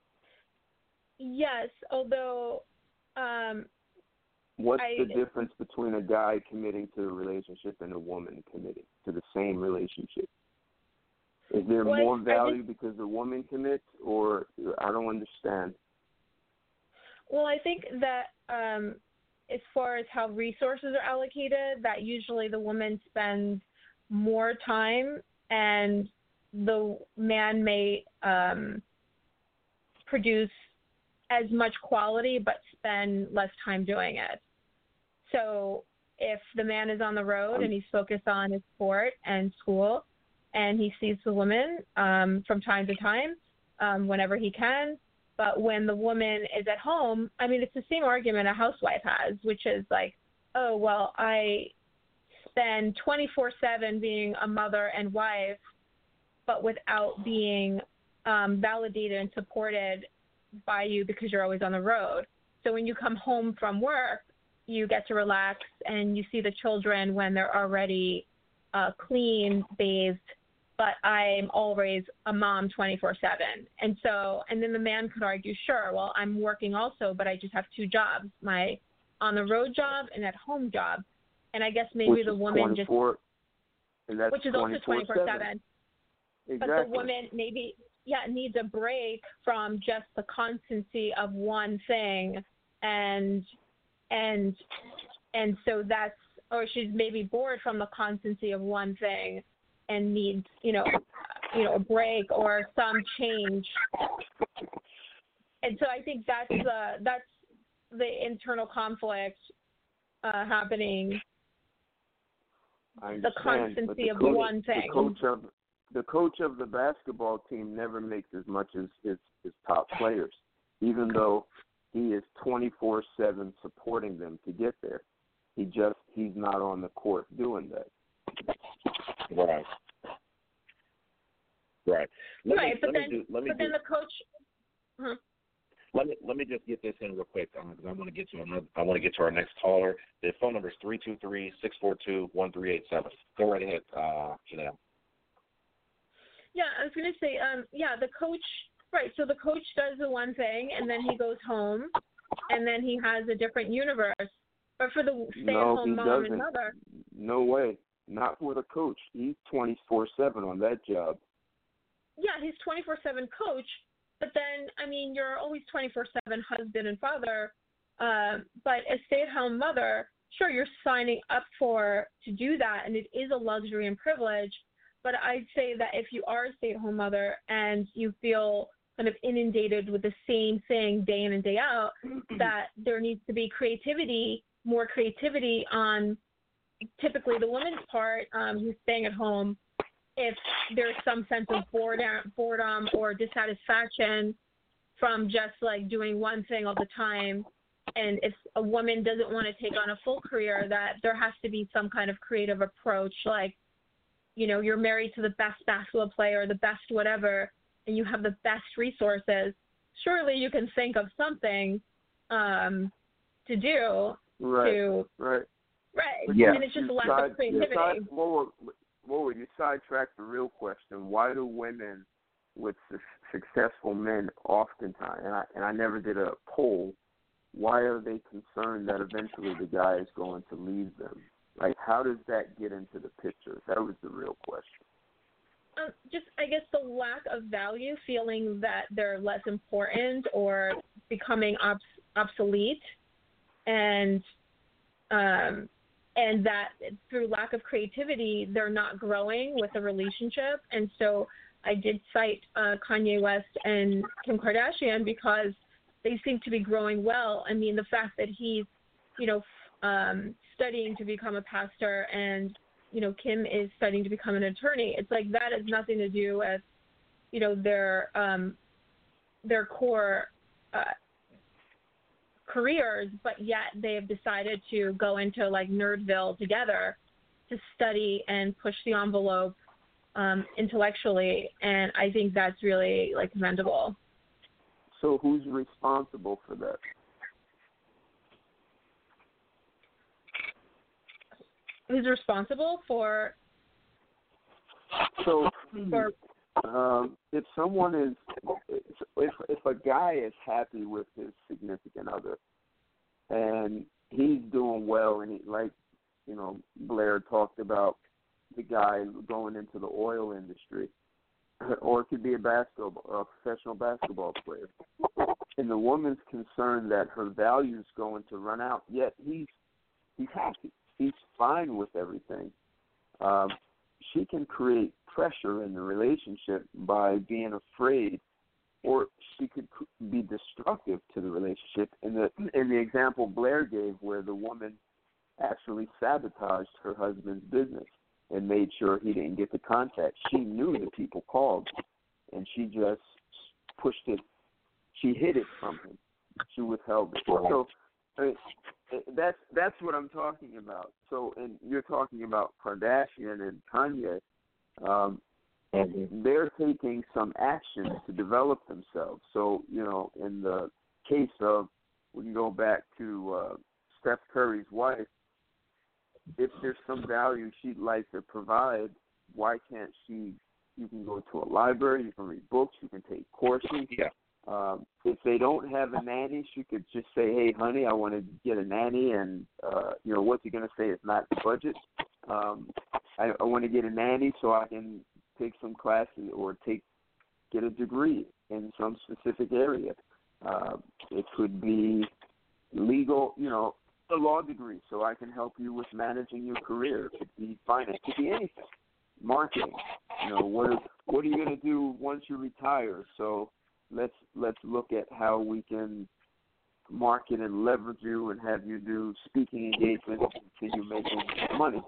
Speaker 1: yes, although um,
Speaker 3: What's
Speaker 1: I,
Speaker 3: the difference between a guy committing to a relationship and a woman committing to the same relationship? Is there
Speaker 1: well,
Speaker 3: more
Speaker 1: I
Speaker 3: value
Speaker 1: think,
Speaker 3: because the woman commits, or I don't understand?
Speaker 1: well, I think that um, as far as how resources are allocated, that usually the woman spends more time and the man may um, produce as much quality but spend less time doing it. So if the man is on the road and he's focused on his sport and school and he sees the woman um, from time to time, um, whenever he can, but when the woman is at home, I mean, it's the same argument a housewife has, which is like, oh, well, I spend twenty-four seven being a mother and wife, but without being um, validated and supported by you because you're always on the road. So when you come home from work, you get to relax and you see the children when they're already uh, clean, bathed, but I'm always a mom twenty-four seven. And so, and then the man could argue, sure, well, I'm working also, but I just have two jobs, my on the road job and at home job. And I guess maybe
Speaker 3: which
Speaker 1: the
Speaker 3: is
Speaker 1: woman just,
Speaker 3: and that's
Speaker 1: which is also twenty-four seven.
Speaker 3: Exactly.
Speaker 1: But the woman maybe, yeah, needs a break from just the constancy of one thing, and and and so that's, or she's maybe bored from the constancy of one thing and needs, you know, you know, a break or some change. And so I think that's the that's the internal conflict uh, happening.
Speaker 3: I
Speaker 1: the constancy
Speaker 3: the
Speaker 1: of
Speaker 3: coach,
Speaker 1: one thing.
Speaker 3: The coach of the coach of the basketball team never makes as much as his, his top players, even though he is twenty-four seven supporting them to get there. He just he's not on the court doing that.
Speaker 2: Right. Right. Let
Speaker 1: right,
Speaker 2: me,
Speaker 1: but
Speaker 2: let
Speaker 1: then
Speaker 2: me do, let me
Speaker 1: but
Speaker 2: do,
Speaker 1: then the coach. Huh?
Speaker 2: Let me let me just get this in real quick because I want to get to another, I want to get to our next caller. The phone number is three two three, six four two, one three eight seven. Go right ahead, uh, Janelle.
Speaker 1: Yeah, I was going to say, um, yeah, the coach, right, so the coach does the one thing, and then he goes home, and then he has a different universe. Or for the stay-at-home
Speaker 3: no,
Speaker 1: mom
Speaker 3: doesn't.
Speaker 1: and mother.
Speaker 3: No way. Not for the coach. He's twenty-four seven on that job.
Speaker 1: Yeah, he's twenty-four seven coach, but then, I mean, you're always twenty-four seven husband and father, um, but a stay-at-home mother, sure, you're signing up for to do that, and it is a luxury and privilege. But I'd say that if you are a stay-at-home mother and you feel kind of inundated with the same thing day in and day out, that there needs to be creativity, more creativity on typically the woman's part um, who's staying at home. If there's some sense of boredom, boredom or dissatisfaction from just like doing one thing all the time, and if a woman doesn't want to take on a full career, that there has to be some kind of creative approach, like, you know, you're married to the best basketball player, the best whatever, and you have the best resources. Surely you can think of something um, to do.
Speaker 3: Right.
Speaker 1: To,
Speaker 3: right.
Speaker 1: Right.
Speaker 2: Yeah.
Speaker 1: And it's just a lack
Speaker 3: side,
Speaker 1: of creativity.
Speaker 3: Side, well, well, you sidetracked the real question. Why do women with su- successful men oftentimes, and I, and I never did a poll, why are they concerned that eventually the guy is going to leave them? Like, how does that get into the picture? That was the real question.
Speaker 1: Um, just, I guess, the lack of value, feeling that they're less important or becoming obs- obsolete, and um, and that through lack of creativity, they're not growing with a relationship. And so I did cite uh, Kanye West and Kim Kardashian because they seem to be growing well. I mean, the fact that he's, you know, um, studying to become a pastor and, you know, Kim is studying to become an attorney. It's like that has nothing to do with, you know, their um, their core uh, careers, but yet they have decided to go into like Nerdville together to study and push the envelope um, intellectually, and I think that's really like commendable.
Speaker 3: So who's responsible for that?
Speaker 1: Who's responsible for
Speaker 3: so
Speaker 1: for
Speaker 3: um, if someone is, if if a guy is happy with his significant other, and he's doing well, and he, like, you know, Blair talked about the guy going into the oil industry, or it could be a basketball, a professional basketball player, and the woman's concerned that her value's going to run out. Yet he's he's happy, he's fine with everything. Um, she can create pressure in the relationship by being afraid, or she could be destructive to the relationship. In the in the example Blair gave, where the woman actually sabotaged her husband's business and made sure he didn't get the contact. She knew the people called, and she just pushed it. She hid it from him. She withheld it. So I mean, that's that's what I'm talking about. So, and you're talking about Kardashian and Kanye. Um, and they're taking some action to develop themselves. So, you know, in the case of, we can go back to uh, Steph Curry's wife, if there's some value she'd like to provide, why can't she, you can go to a library, you can read books, you can take courses.
Speaker 2: Yeah.
Speaker 3: Um, if they don't have a nanny, she could just say, hey, honey, I want to get a nanny, and, uh, you know, what's he going to say? It's not the budget. Um, I, I want to get a nanny so I can take some classes or take get a degree in some specific area. Uh, it could be legal, you know, a law degree so I can help you with managing your career. It could be finance. It could be anything. Marketing. You know, what are, what are you going to do once you retire? So let's let's look at how we can market and leverage you and have you do speaking engagements until you're making money.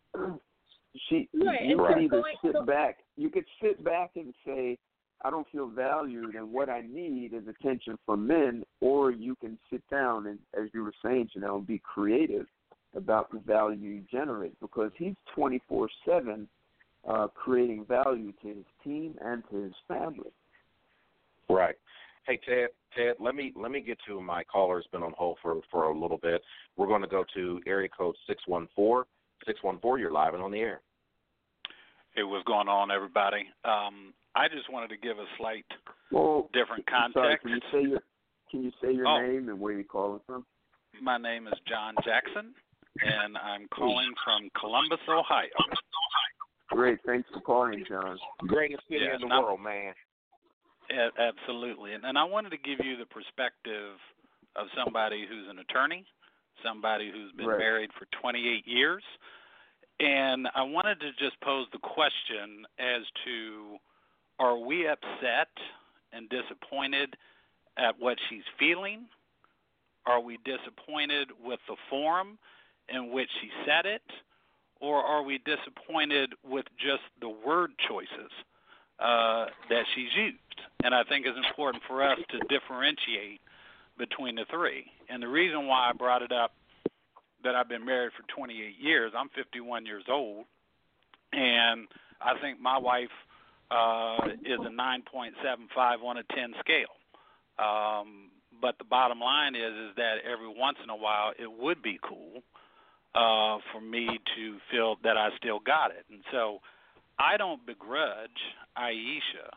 Speaker 3: She,
Speaker 1: right.
Speaker 3: you could either
Speaker 1: going,
Speaker 3: sit
Speaker 1: so,
Speaker 3: back. You could sit back and say, I don't feel valued, and what I need is attention from men, or you can sit down and, as you were saying, you know, be creative about the value you generate, because he's twenty-four seven uh, creating value to his team and to his family.
Speaker 2: Right. Hey, Ted, Ted, let me let me get to my caller who's been on hold for, for a little bit. We're going to go to area code six one four. six one four, you're live and on the air.
Speaker 5: Hey, what's going on, everybody? Um, I just wanted to give a slight
Speaker 3: well,
Speaker 5: different
Speaker 3: Sorry,
Speaker 5: context.
Speaker 3: can you say your, can you say your
Speaker 5: oh.
Speaker 3: name and where you're calling from?
Speaker 5: My name is John Jackson, and I'm calling from Columbus, Ohio.
Speaker 3: Great. Thanks for calling, John.
Speaker 2: Greatest city
Speaker 5: yeah,
Speaker 2: in the world, man.
Speaker 5: Absolutely. And, and I wanted to give you the perspective of somebody who's an attorney, somebody who's been
Speaker 3: right.
Speaker 5: married for twenty-eight years. And I wanted to just pose the question as to, are we upset and disappointed at what she's feeling? Are we disappointed with the forum in which she said it? Or are we disappointed with just the word choices uh, that she's used? And I think it's important for us to differentiate between the three. And the reason why I brought it up, that I've been married for twenty-eight years, I'm fifty-one years old, and I think my wife uh, is a nine point seven five on a ten scale. Um, but the bottom line is, is that every once in a while it would be cool uh, for me to feel that I still got it. And so I don't begrudge Aisha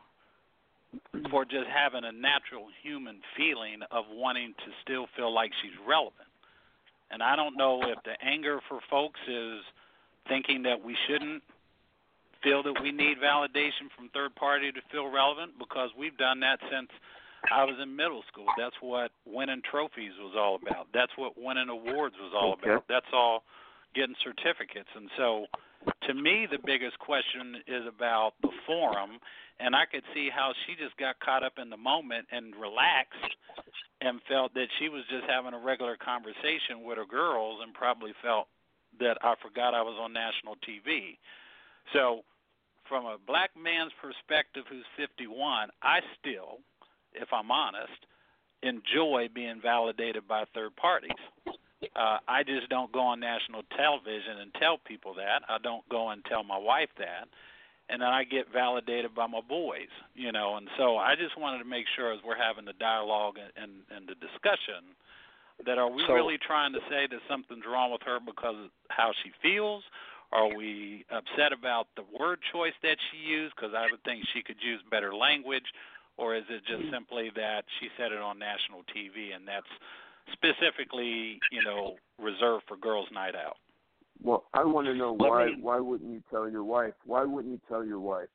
Speaker 5: for just having a natural human feeling of wanting to still feel like she's relevant. And I don't know if the anger for folks is thinking that we shouldn't feel that we need validation from third party to feel relevant, because we've done that since I was in middle school. That's what winning trophies was all about. That's what winning awards was all
Speaker 3: okay.
Speaker 5: about. That's all getting certificates. And so to me, the biggest question is about the forum, and I could see how she just got caught up in the moment and relaxed and felt that she was just having a regular conversation with her girls and probably felt that I forgot I was on national T V. So from a black man's perspective who's fifty-one, I still, if I'm honest, enjoy being validated by third parties. Uh, I just don't go on national television and tell people that. I don't go and tell my wife that. And then I get validated by my boys, you know. And so I just wanted to make sure, as we're having the dialogue and, and, and the discussion, that are we
Speaker 2: so,
Speaker 5: really trying to say that something's wrong with her because of how she feels, Are we upset about the word choice that she used? Because I would think she could use better language. Or is it just simply that she said it on national T V and that's specifically, you know, reserved for girls' night out?
Speaker 3: Well, I want to know why.
Speaker 2: Me,
Speaker 3: why wouldn't you tell your wife? Why wouldn't you tell your wife?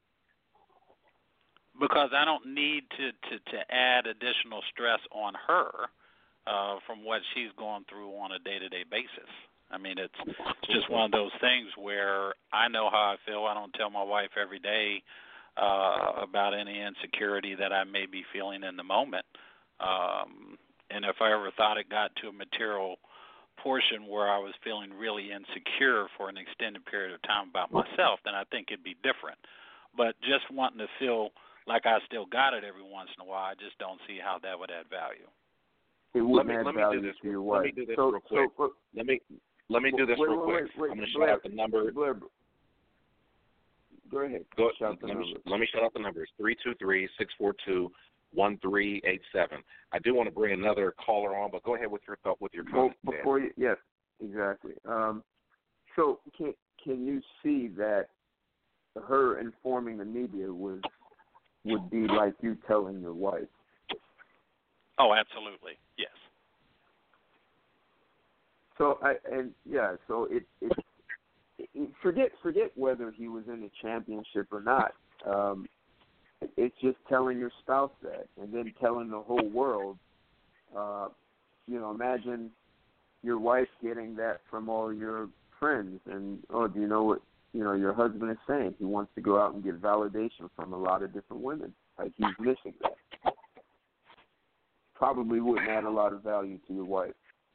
Speaker 5: Because I don't need to, to, to add additional stress on her uh, from what she's going through on a day-to-day basis. I mean, it's, it's just one of those things where I know how I feel. I don't tell my wife every day uh, about any insecurity that I may be feeling in the moment. Um, and if I ever thought it got to a material portion where I was feeling really insecure for an extended period of time about myself, then I think it'd be different. But just wanting to feel like I still got it every once in a while, I just don't see how that would add value.
Speaker 3: It wouldn't
Speaker 2: let me,
Speaker 3: add
Speaker 2: let me
Speaker 3: value
Speaker 2: do this.
Speaker 3: to your
Speaker 2: Let
Speaker 3: wife.
Speaker 2: me do this
Speaker 3: so,
Speaker 2: real quick.
Speaker 3: So,
Speaker 2: let me let me do this
Speaker 3: wait,
Speaker 2: real
Speaker 3: wait,
Speaker 2: quick.
Speaker 3: Wait, wait,
Speaker 2: I'm going to
Speaker 3: Blair,
Speaker 2: shout out the number.
Speaker 3: Blair, go ahead.
Speaker 2: Go,
Speaker 3: shout the
Speaker 2: let,
Speaker 3: number.
Speaker 2: me, let me shout out the numbers: three two three, six four two, one three eight seven. I do want to bring another caller on, but go ahead with your thought with your
Speaker 3: Well,
Speaker 2: comment.
Speaker 3: before you, yes, exactly. Um, so can can you see that her informing the media was would be like you telling your wife?
Speaker 5: Oh, absolutely, yes.
Speaker 3: So I and yeah, so it, it, it forget forget whether he was in the championship or not. Um, it's just telling your spouse that, and then telling the whole world. Uh, you know, imagine your wife getting that from all your friends, and oh, do you know what you know your husband is saying? He wants to go out and get validation from a lot of different women. Like he's missing that. Probably wouldn't add a lot of value to your wife.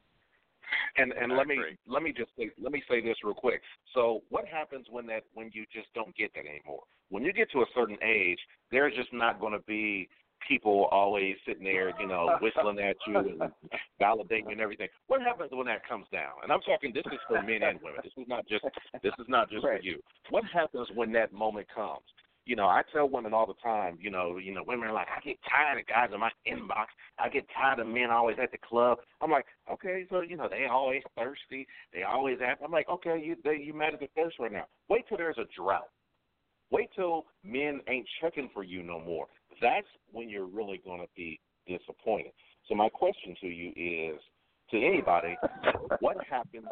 Speaker 2: And and let me let me just say, let me say this real quick. So what happens when that when you just don't get that anymore? When you get to a certain age, there's just not going to be people always sitting there, you know, whistling at you and validating you and everything. What happens when that comes down? And I'm talking, this is for men and women. This is not just this is not just
Speaker 3: right.
Speaker 2: for you. What happens when that moment comes? You know, I tell women all the time, you know, you know, women are like, I get tired of guys in my inbox. I get tired of men always at the club. I'm like, okay, so, you know, they always thirsty. They always ask. I'm like, okay, you they, you mad at the thirst right now. Wait till there's a drought. Wait till men ain't checking for you no more. That's when you're really going to be disappointed. So my question to you is, to anybody, what happens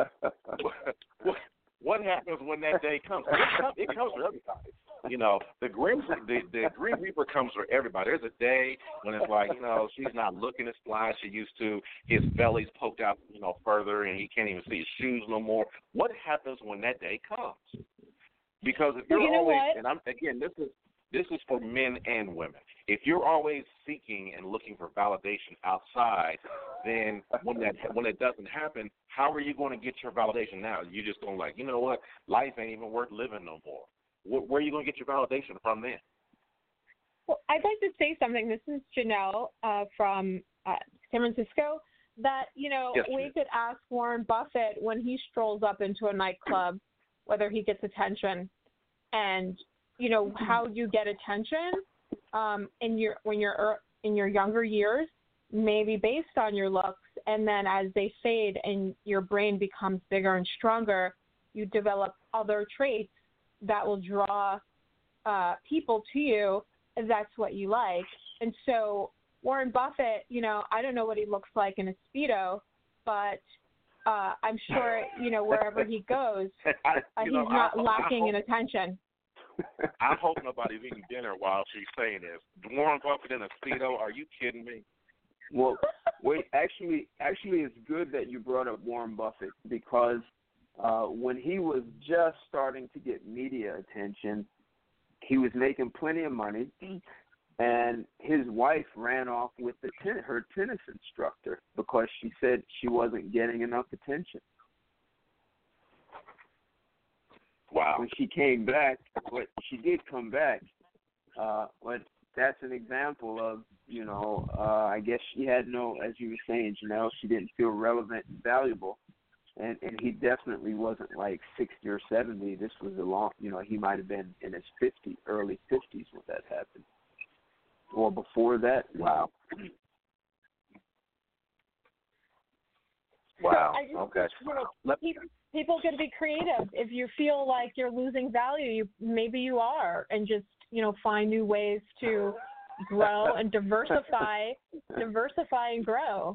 Speaker 2: what, what happens when that day comes? It comes, it comes for everybody. You know, the Grim the, the Green Reaper comes for everybody. There's a day when it's like, you know, she's not looking as fly as she used to. His belly's poked out, you know, further, and he can't even see his shoes no more. What happens when that day comes? Because if you're
Speaker 1: you know
Speaker 2: always,
Speaker 1: what?
Speaker 2: and I'm again, this is this is for men and women. If you're always seeking and looking for validation outside, then when that when it doesn't happen, how are you going to get your validation now? You just going like, you know what, life ain't even worth living no more. Where, where are you going to get your validation from then?
Speaker 1: Well, I'd like to say something. This is Janelle uh, from uh, San Francisco. That you know,
Speaker 2: Yes,
Speaker 1: we
Speaker 2: ma'am.
Speaker 1: could ask Warren Buffett when he strolls up into a nightclub whether he gets attention, and you know how you get attention um, in your when you're in your younger years, maybe based on your looks, and then as they fade and your brain becomes bigger and stronger, you develop other traits that will draw uh, people to you, and that's what you like. And so Warren Buffett, you know, I don't know what he looks like in a Speedo, but uh, I'm sure, you know, wherever he goes,
Speaker 2: I,
Speaker 1: uh, he's
Speaker 2: know,
Speaker 1: not
Speaker 2: I,
Speaker 1: lacking
Speaker 2: I hope,
Speaker 1: in attention.
Speaker 2: I hope nobody's eating dinner while she's saying this. Warren Buffett in a Speedo, are you kidding me?
Speaker 3: Well, wait, actually, actually, it's good that you brought up Warren Buffett because uh, when he was just starting to get media attention, he was making plenty of money, and his wife ran off with the ten- her tennis instructor because she said she wasn't getting enough attention.
Speaker 2: Wow.
Speaker 3: When she came back, but she did come back, uh, but that's an example of, you know, uh, I guess she had no, as you were saying, Janelle, she didn't feel relevant and valuable. And, and he definitely wasn't like sixty or seventy. This was a long, you know, he might have been in his fifties, early fifties when that happened. Or before that.
Speaker 2: Wow. Wow.
Speaker 1: So I just,
Speaker 2: Okay.
Speaker 1: you know,
Speaker 2: Let-
Speaker 1: people, people can be creative. If you feel like you're losing value, you maybe you are, and just, you know, find new ways to grow and diversify, diversify and grow.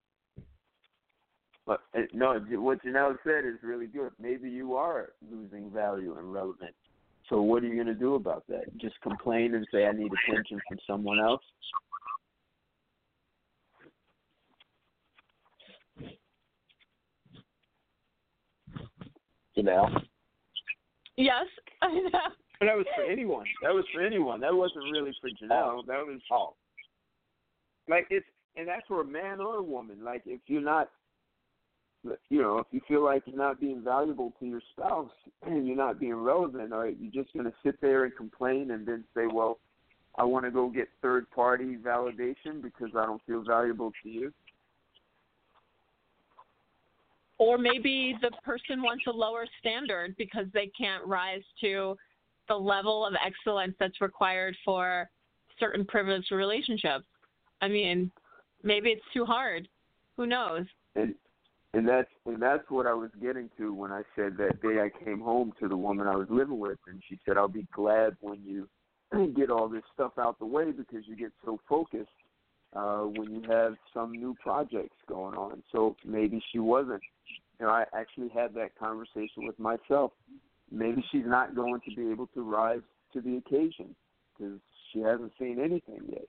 Speaker 3: But uh, no, what Janelle said is really good. Maybe you are losing value and relevance. So what are you going to do about that? Just complain and say, I need attention from someone else?
Speaker 2: Janelle?
Speaker 1: Yes, I know.
Speaker 3: That was for anyone. That was for anyone. That wasn't really for Janelle. That was
Speaker 2: Oh.
Speaker 3: like it's, and that's for a man or a woman. Like if you're not, you know, if you feel like you're not being valuable to your spouse and you're not being relevant, all right, you're just going to sit there and complain and then say, well, I want to go get third party validation because I don't feel valuable to you.
Speaker 1: Or maybe the person wants a lower standard because they can't rise to the level of excellence that's required for certain privileged relationships. I mean, maybe it's too hard. Who knows?
Speaker 3: And and that's and that's what I was getting to when I said that day I came home to the woman I was living with, and she said, I'll be glad when you get all this stuff out the way because you get so focused uh, when you have some new projects going on. So maybe she wasn't. You know, I actually had that conversation with myself. Maybe she's not going to be able to rise to the occasion because she hasn't seen anything yet.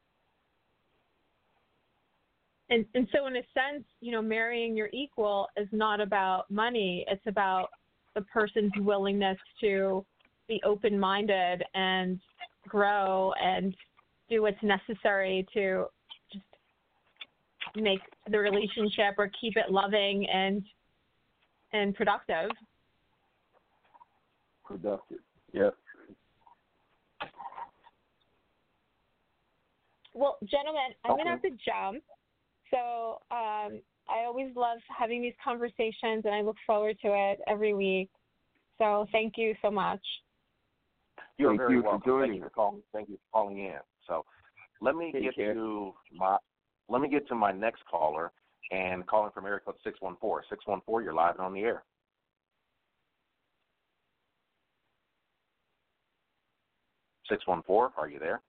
Speaker 1: And and so in a sense, you know, marrying your equal is not about money. It's about the person's willingness to be open-minded and grow and do what's necessary to just make the relationship or keep it loving and and productive.
Speaker 3: Productive. Yep.
Speaker 1: Well, gentlemen, I'm
Speaker 3: Okay.
Speaker 1: going to have to jump. So um, I always love having these conversations, and I look forward to it every week. So thank you so much.
Speaker 2: You're
Speaker 3: Thank
Speaker 2: very
Speaker 3: you for
Speaker 2: welcome.
Speaker 3: joining
Speaker 2: Thank you
Speaker 3: us.
Speaker 2: for calling. Thank you for calling in. So let me
Speaker 3: Take
Speaker 2: get
Speaker 3: care.
Speaker 2: to my let me get to my next caller, and calling from area code six one four. six one four, you're live and on the air. six one four, are you there?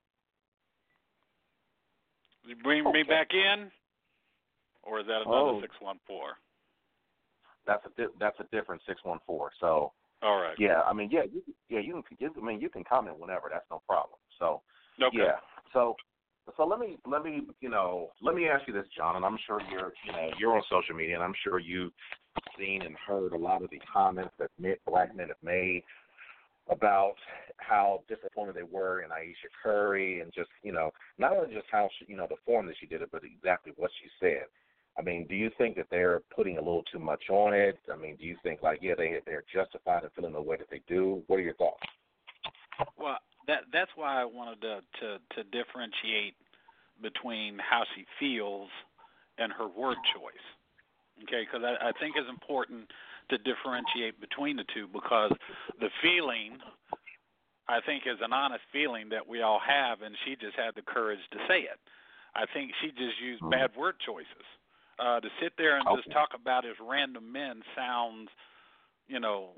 Speaker 5: You bring
Speaker 2: Okay.
Speaker 5: me back in, or is that another
Speaker 3: Oh.
Speaker 5: six one four?
Speaker 2: That's a di- that's a different six one four. So
Speaker 5: All right.
Speaker 2: yeah, I mean yeah, you, yeah, you can you, I mean you can comment whenever. That's no problem. So
Speaker 5: Okay.
Speaker 2: yeah, so so let me let me you know let me ask you this, John, and I'm sure you're you know you're on social media, and I'm sure you've seen and heard a lot of the comments that men, black men have made about how disappointed they were in Aisha Curry, and just you know not only just how she, you know the form that she did it, but exactly what she said. I mean, do you think that they're putting a little too much on it? I mean, do you think like yeah they they're justified in feeling the way that they do? What are your thoughts?
Speaker 5: Well, that that's why I wanted to to, to differentiate between how she feels and her word choice. Okay, because I, I think it's important to differentiate between the two, because the feeling, I think, is an honest feeling that we all have, and she just had the courage to say it. I think she just used
Speaker 2: Mm-hmm.
Speaker 5: bad word choices. Uh, to sit there and
Speaker 2: Okay.
Speaker 5: just talk about as random men sounds, you know,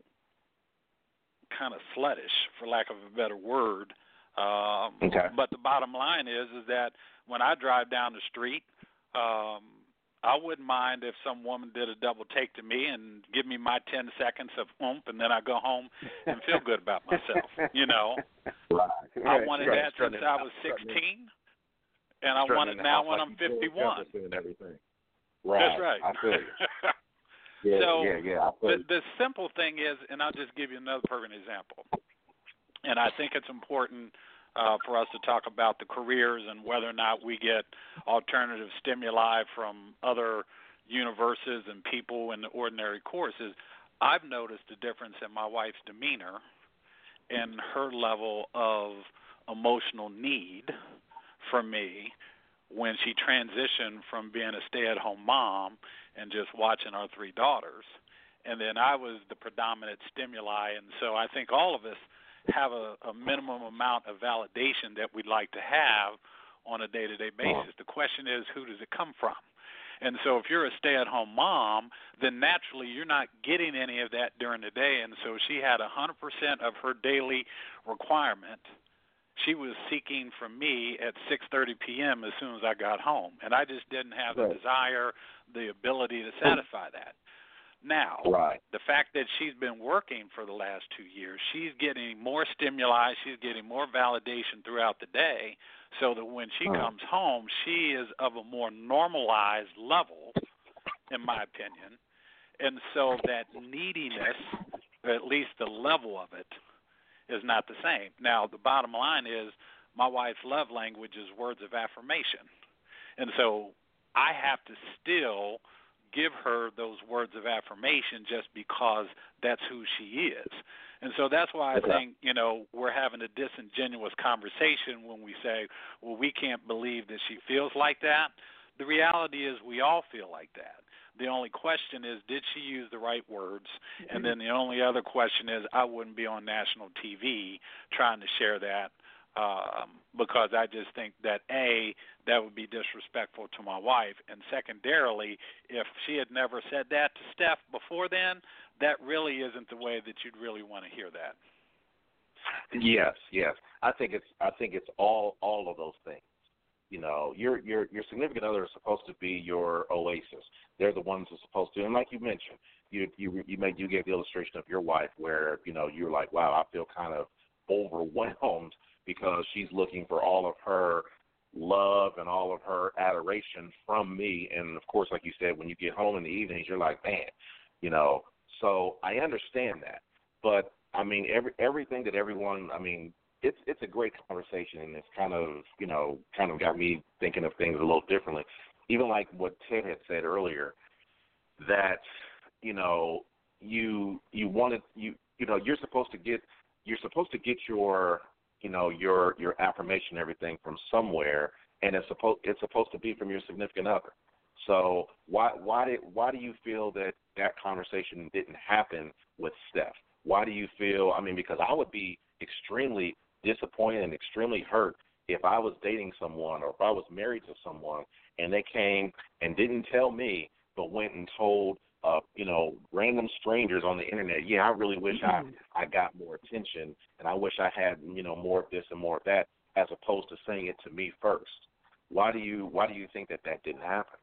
Speaker 5: kind of sluttish, for lack of a better word. Um,
Speaker 2: Okay.
Speaker 5: But the bottom line is, is that when I drive down the street, um, I wouldn't mind if some woman did a double take to me and give me my ten seconds of oomph, and then I go home and feel good about myself. You know,
Speaker 2: Right.
Speaker 5: I wanted
Speaker 2: Right.
Speaker 5: that
Speaker 2: Strutting
Speaker 5: since
Speaker 2: in-
Speaker 5: I was
Speaker 2: strutting in-
Speaker 5: sixteen, and I
Speaker 2: strutting
Speaker 5: want
Speaker 2: in
Speaker 5: it
Speaker 2: the
Speaker 5: now
Speaker 2: house
Speaker 5: when
Speaker 2: like
Speaker 5: I'm
Speaker 2: you George
Speaker 5: fifty-one.
Speaker 2: Jefferson and everything. Right.
Speaker 5: That's right.
Speaker 2: I feel you. Yeah,
Speaker 5: So,
Speaker 2: yeah, yeah. I feel
Speaker 5: The,
Speaker 2: you.
Speaker 5: the simple thing is, and I'll just give you another perfect example, and I think it's important uh, for us to talk about the careers and whether or not we get alternative stimuli from other universes and people in the ordinary courses. I've noticed a difference in my wife's demeanor and her level of emotional need for me when she transitioned from being a stay-at-home mom and just watching our three daughters. And then I was the predominant stimuli, and so I think all of us have a, a minimum amount of validation that we'd like to have on a day-to-day basis. The question is, who does it come from? And so if you're a stay-at-home mom, then naturally you're not getting any of that during the day. And so she had one hundred percent of her daily requirement she was seeking from me at six thirty p.m. as soon as I got home. And I just didn't have the
Speaker 3: Right.
Speaker 5: desire, the ability to satisfy that. Now,
Speaker 2: Right.
Speaker 5: the fact that she's been working for the last two years, she's getting more stimuli, she's getting more validation throughout the day, so that when she
Speaker 3: Oh.
Speaker 5: comes home, she is of a more normalized level, in my opinion. And so that neediness, or at least the level of it, is not the same. Now, the bottom line is my wife's love language is words of affirmation. And so I have to still give her those words of affirmation just because that's who she is. And so that's why I
Speaker 2: Okay.
Speaker 5: think, you know, we're having a disingenuous conversation when we say, well, we can't believe that she feels like that. The reality is we all feel like that. The only question is, did she use the right words? And then the only other question is, I wouldn't be on national T V trying to share that um, because I just think that, A, that would be disrespectful to my wife, and secondarily, if she had never said that to Steph before then, that really isn't the way that you'd really want to hear that.
Speaker 2: Yes, yes. I think it's I think it's all all of those things. You know, your your your significant other is supposed to be your oasis. They're the ones who are supposed to, and like you mentioned, you you you made you gave the illustration of your wife where you know you're like, wow, I feel kind of overwhelmed because she's looking for all of her love and all of her adoration from me. And of course, like you said, when you get home in the evenings, you're like, man, you know. So I understand that, but I mean, every everything that everyone, I mean. It's it's a great conversation, and it's kind of, you know, kind of got me thinking of things a little differently. Even like what Ted had said earlier, that, you know, you you wanted you you know, you're supposed to get you're supposed to get your you know, your your affirmation and everything from somewhere, and it's supposed it's supposed to be from your significant other. So why why did why do you feel that that conversation didn't happen with Steph? Why do you feel, I mean, because I would be extremely disappointed and extremely hurt if I was dating someone or if I was married to someone and they came and didn't tell me but went and told uh, you know, random strangers on the internet, yeah, I really wish I, I got more attention and I wish I had, you know, more of this and more of that, as opposed to saying it to me first. Why do you why do you think that that didn't happen?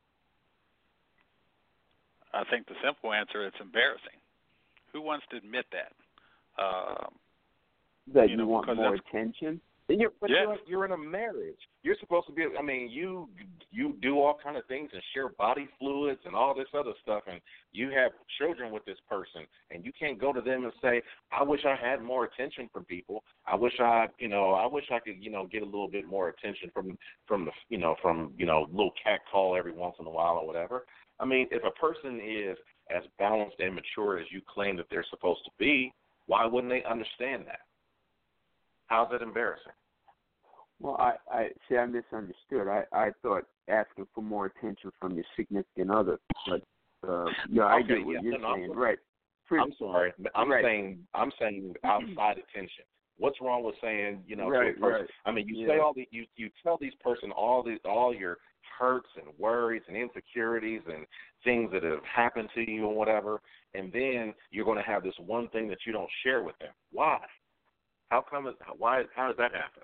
Speaker 5: I think the simple answer, it's embarrassing. Who wants to admit that? Um,
Speaker 3: That
Speaker 5: you
Speaker 3: you,
Speaker 5: know,
Speaker 3: want
Speaker 5: because
Speaker 3: more
Speaker 5: that's-
Speaker 3: attention?
Speaker 2: You're, but
Speaker 5: Yeah.
Speaker 2: you're, you're in a marriage. You're supposed to be, I mean, you you do all kind of things and share body fluids and all this other stuff, and you have children with this person, and you can't go to them and say, I wish I had more attention from people. I wish I, you know, I wish I could, you know, get a little bit more attention from, from the, you know, from, you know, little cat call every once in a while or whatever. I mean, if a person is as balanced and mature as you claim that they're supposed to be, why wouldn't they understand that? How's it embarrassing?
Speaker 3: Well, I, I see. I misunderstood. I, I thought asking for more attention from your significant other, but uh, yeah, I
Speaker 2: Okay,
Speaker 3: get what
Speaker 2: yeah,
Speaker 3: you're
Speaker 2: no,
Speaker 3: saying.
Speaker 2: no.
Speaker 3: Right. For,
Speaker 2: I'm sorry. I'm
Speaker 3: right.
Speaker 2: saying I'm saying outside attention. What's wrong with saying, you know,
Speaker 3: right,
Speaker 2: to a person?
Speaker 3: right.
Speaker 2: I mean, you
Speaker 3: Yeah.
Speaker 2: say all the you you tell these person all the all your hurts and worries and insecurities and things that have happened to you and whatever, and then you're going to have this one thing that you don't share with them. Why? How come? It, why? How does that happen?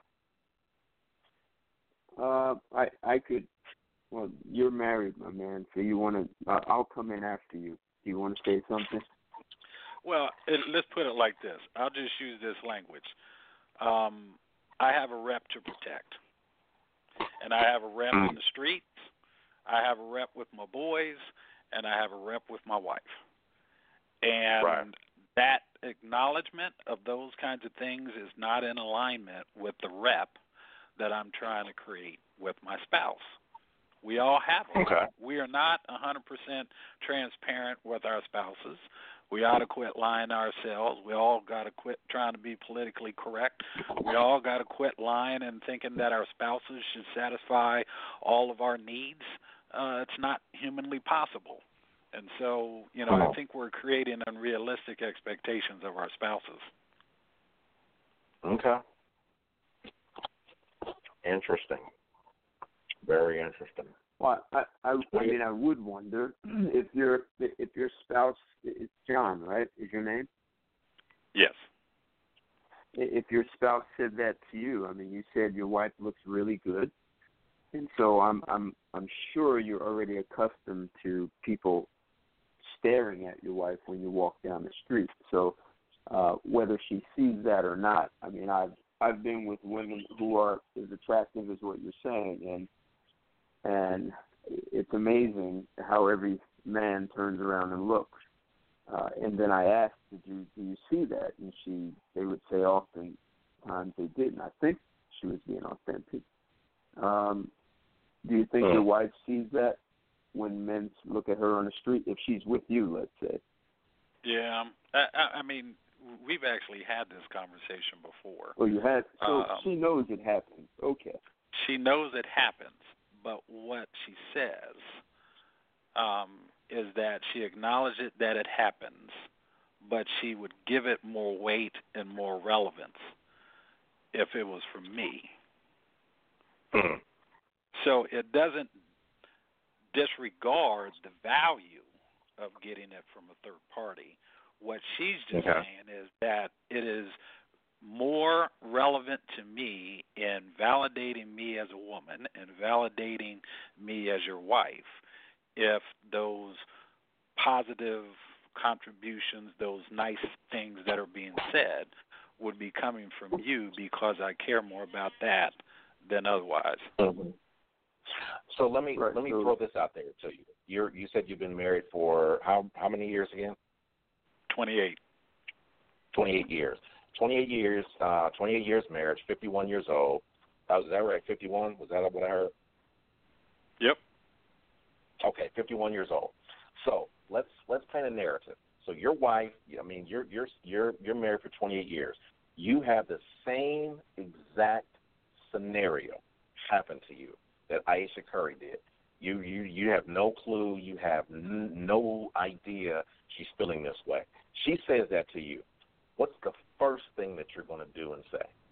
Speaker 3: Uh, I I could. Well, you're married, my man, so you want to. Uh, I'll come in after you. Do you want to say something?
Speaker 5: Well, it, let's put it like this. I'll just use this language. Um, I have a rep to protect, and I have a rep in the streets. I have a rep with my boys, and I have a rep with my wife. And
Speaker 2: Right.
Speaker 5: that acknowledgement of those kinds of things is not in alignment with the rep that I'm trying to create with my spouse. We all have them.
Speaker 2: Okay.
Speaker 5: We are not one hundred percent transparent with our spouses. We ought to quit lying to ourselves. We all got to quit trying to be politically correct. We all got to quit lying and thinking that our spouses should satisfy all of our needs. Uh, it's not humanly possible. And so, you know, I think we're creating unrealistic expectations of our spouses.
Speaker 2: Okay. Interesting. Very interesting.
Speaker 3: Well, I, I, I mean, I would wonder if your if your spouse, it's John, right? Is your name?
Speaker 5: Yes.
Speaker 3: If your spouse said that to you, I mean, you said your wife looks really good, and so I'm I'm I'm sure you're already accustomed to people staring at your wife when you walk down the street. So uh, whether she sees that or not, I mean, I've I've been with women who are as attractive as what you're saying, and and it's amazing how every man turns around and looks. Uh, and then I asked, "Did you do you see that?" And she, they would say oftentimes they didn't. I think she was being authentic. Um, do you think
Speaker 2: uh.
Speaker 3: your wife sees that when men look at her on the street? If she's with you, let's say.
Speaker 5: Yeah, I, I mean, we've actually had this conversation before.
Speaker 3: Oh, you had. So
Speaker 5: um,
Speaker 3: she knows it happens. Okay.
Speaker 5: She knows it happens, but what she says um, is that she acknowledges that it happens, but she would give it more weight and more relevance if it was from me.
Speaker 2: Mm.
Speaker 5: So it doesn't disregard the value of getting it from a third party. What she's just
Speaker 2: okay.
Speaker 5: saying is that it is more relevant to me in validating me as a woman and validating me as your wife if those positive contributions, those nice things that are being said would be coming from you because I care more about that than otherwise.
Speaker 2: Mm-hmm. So let me
Speaker 3: right.
Speaker 2: let me
Speaker 3: so,
Speaker 2: throw this out there to you. You're you said you've been married for how how many years again?
Speaker 5: Twenty-eight.
Speaker 2: Twenty-eight years. Twenty-eight years. Uh, Twenty-eight years marriage. Fifty-one years old. Uh, was that right? Fifty-one. Was that what I heard?
Speaker 5: Yep.
Speaker 2: Okay, fifty-one years old. So let's let's paint a narrative. So your wife. I mean, you're you're you're you're married for twenty-eight years. You have the same exact scenario happen to you that Ayesha Curry did. You you you have no clue. You have n- no idea she's feeling this way. She says that to you. What's the first thing that you're going to do and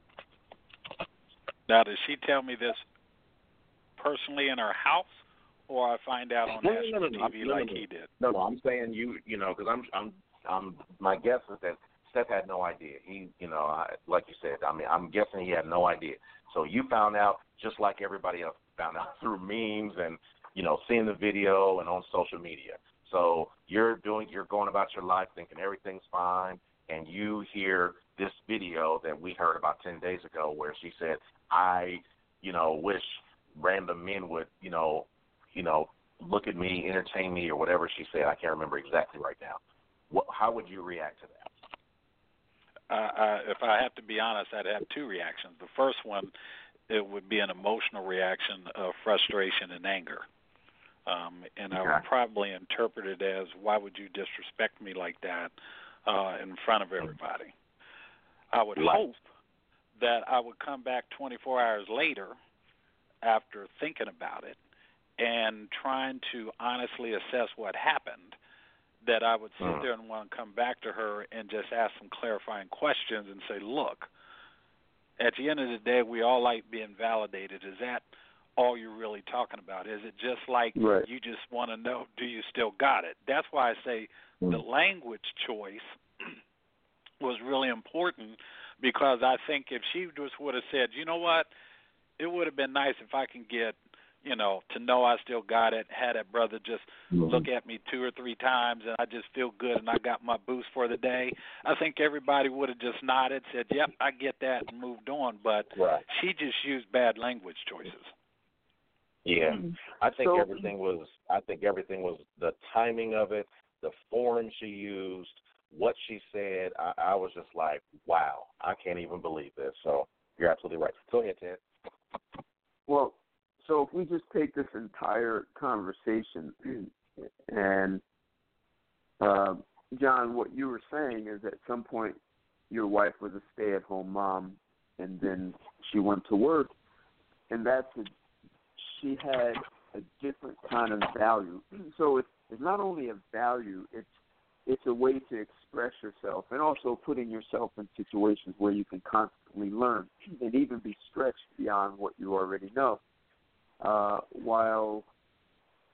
Speaker 2: say?
Speaker 5: Now, does she tell me this personally in her house, or I find out on
Speaker 2: no,
Speaker 5: national
Speaker 2: no, no, no,
Speaker 5: T V
Speaker 2: no,
Speaker 5: like
Speaker 2: no, no.
Speaker 5: he did?
Speaker 2: No, no, I'm saying you. You know, because I'm I'm I'm. My guess is that Seth had no idea. He, you know, I, like you said. I mean, I'm guessing he had no idea. So you found out just like everybody else found out through memes and, you know, seeing the video and on social media. So you're doing, you're going about your life thinking everything's fine, and you hear this video that we heard about ten days ago where she said, I, you know, wish random men would, you know, you know, look at me, entertain me, or whatever she said. I can't remember exactly right now. What, how would you react to that?
Speaker 5: Uh, I, if I have to be honest, I'd have two reactions. The first one, it would be an emotional reaction of frustration and anger. Um, and
Speaker 2: okay.
Speaker 5: I would probably interpret it as, why would you disrespect me like that uh, in front of everybody? I would
Speaker 2: right.
Speaker 5: hope that I would come back twenty-four hours later after thinking about it and trying to honestly assess what happened, that I would sit
Speaker 2: mm.
Speaker 5: there and want to come back to her and just ask some clarifying questions and say, look, at the end of the day, we all like being validated. Is that all you're really talking about? Is it just like
Speaker 3: right.
Speaker 5: you just want to know, do you still got it? That's why I say
Speaker 2: mm.
Speaker 5: the language choice was really important, because I think if she just would have said, you know what, it would have been nice if I can get, you know, to know I still got it, had that brother just
Speaker 2: mm-hmm.
Speaker 5: look at me two or three times and I just feel good and I got my boost for the day, I think everybody would have just nodded, said, yep, I get that, and moved on. But
Speaker 2: right.
Speaker 5: she just used bad language choices.
Speaker 2: Yeah, I think
Speaker 3: so,
Speaker 2: everything was. I think everything was the timing of it, the forum she used, what she said. I, I was just like, wow, I can't even believe this. So you're absolutely right. Go ahead, Ted.
Speaker 3: Well, so if we just take this entire conversation and, uh, John, what you were saying is at some point your wife was a stay-at-home mom, and then she went to work, and that's a, she had a different kind of value. So it's, it's not only a value, it's it's a way to express yourself, and also putting yourself in situations where you can constantly learn and even be stretched beyond what you already know. Uh, while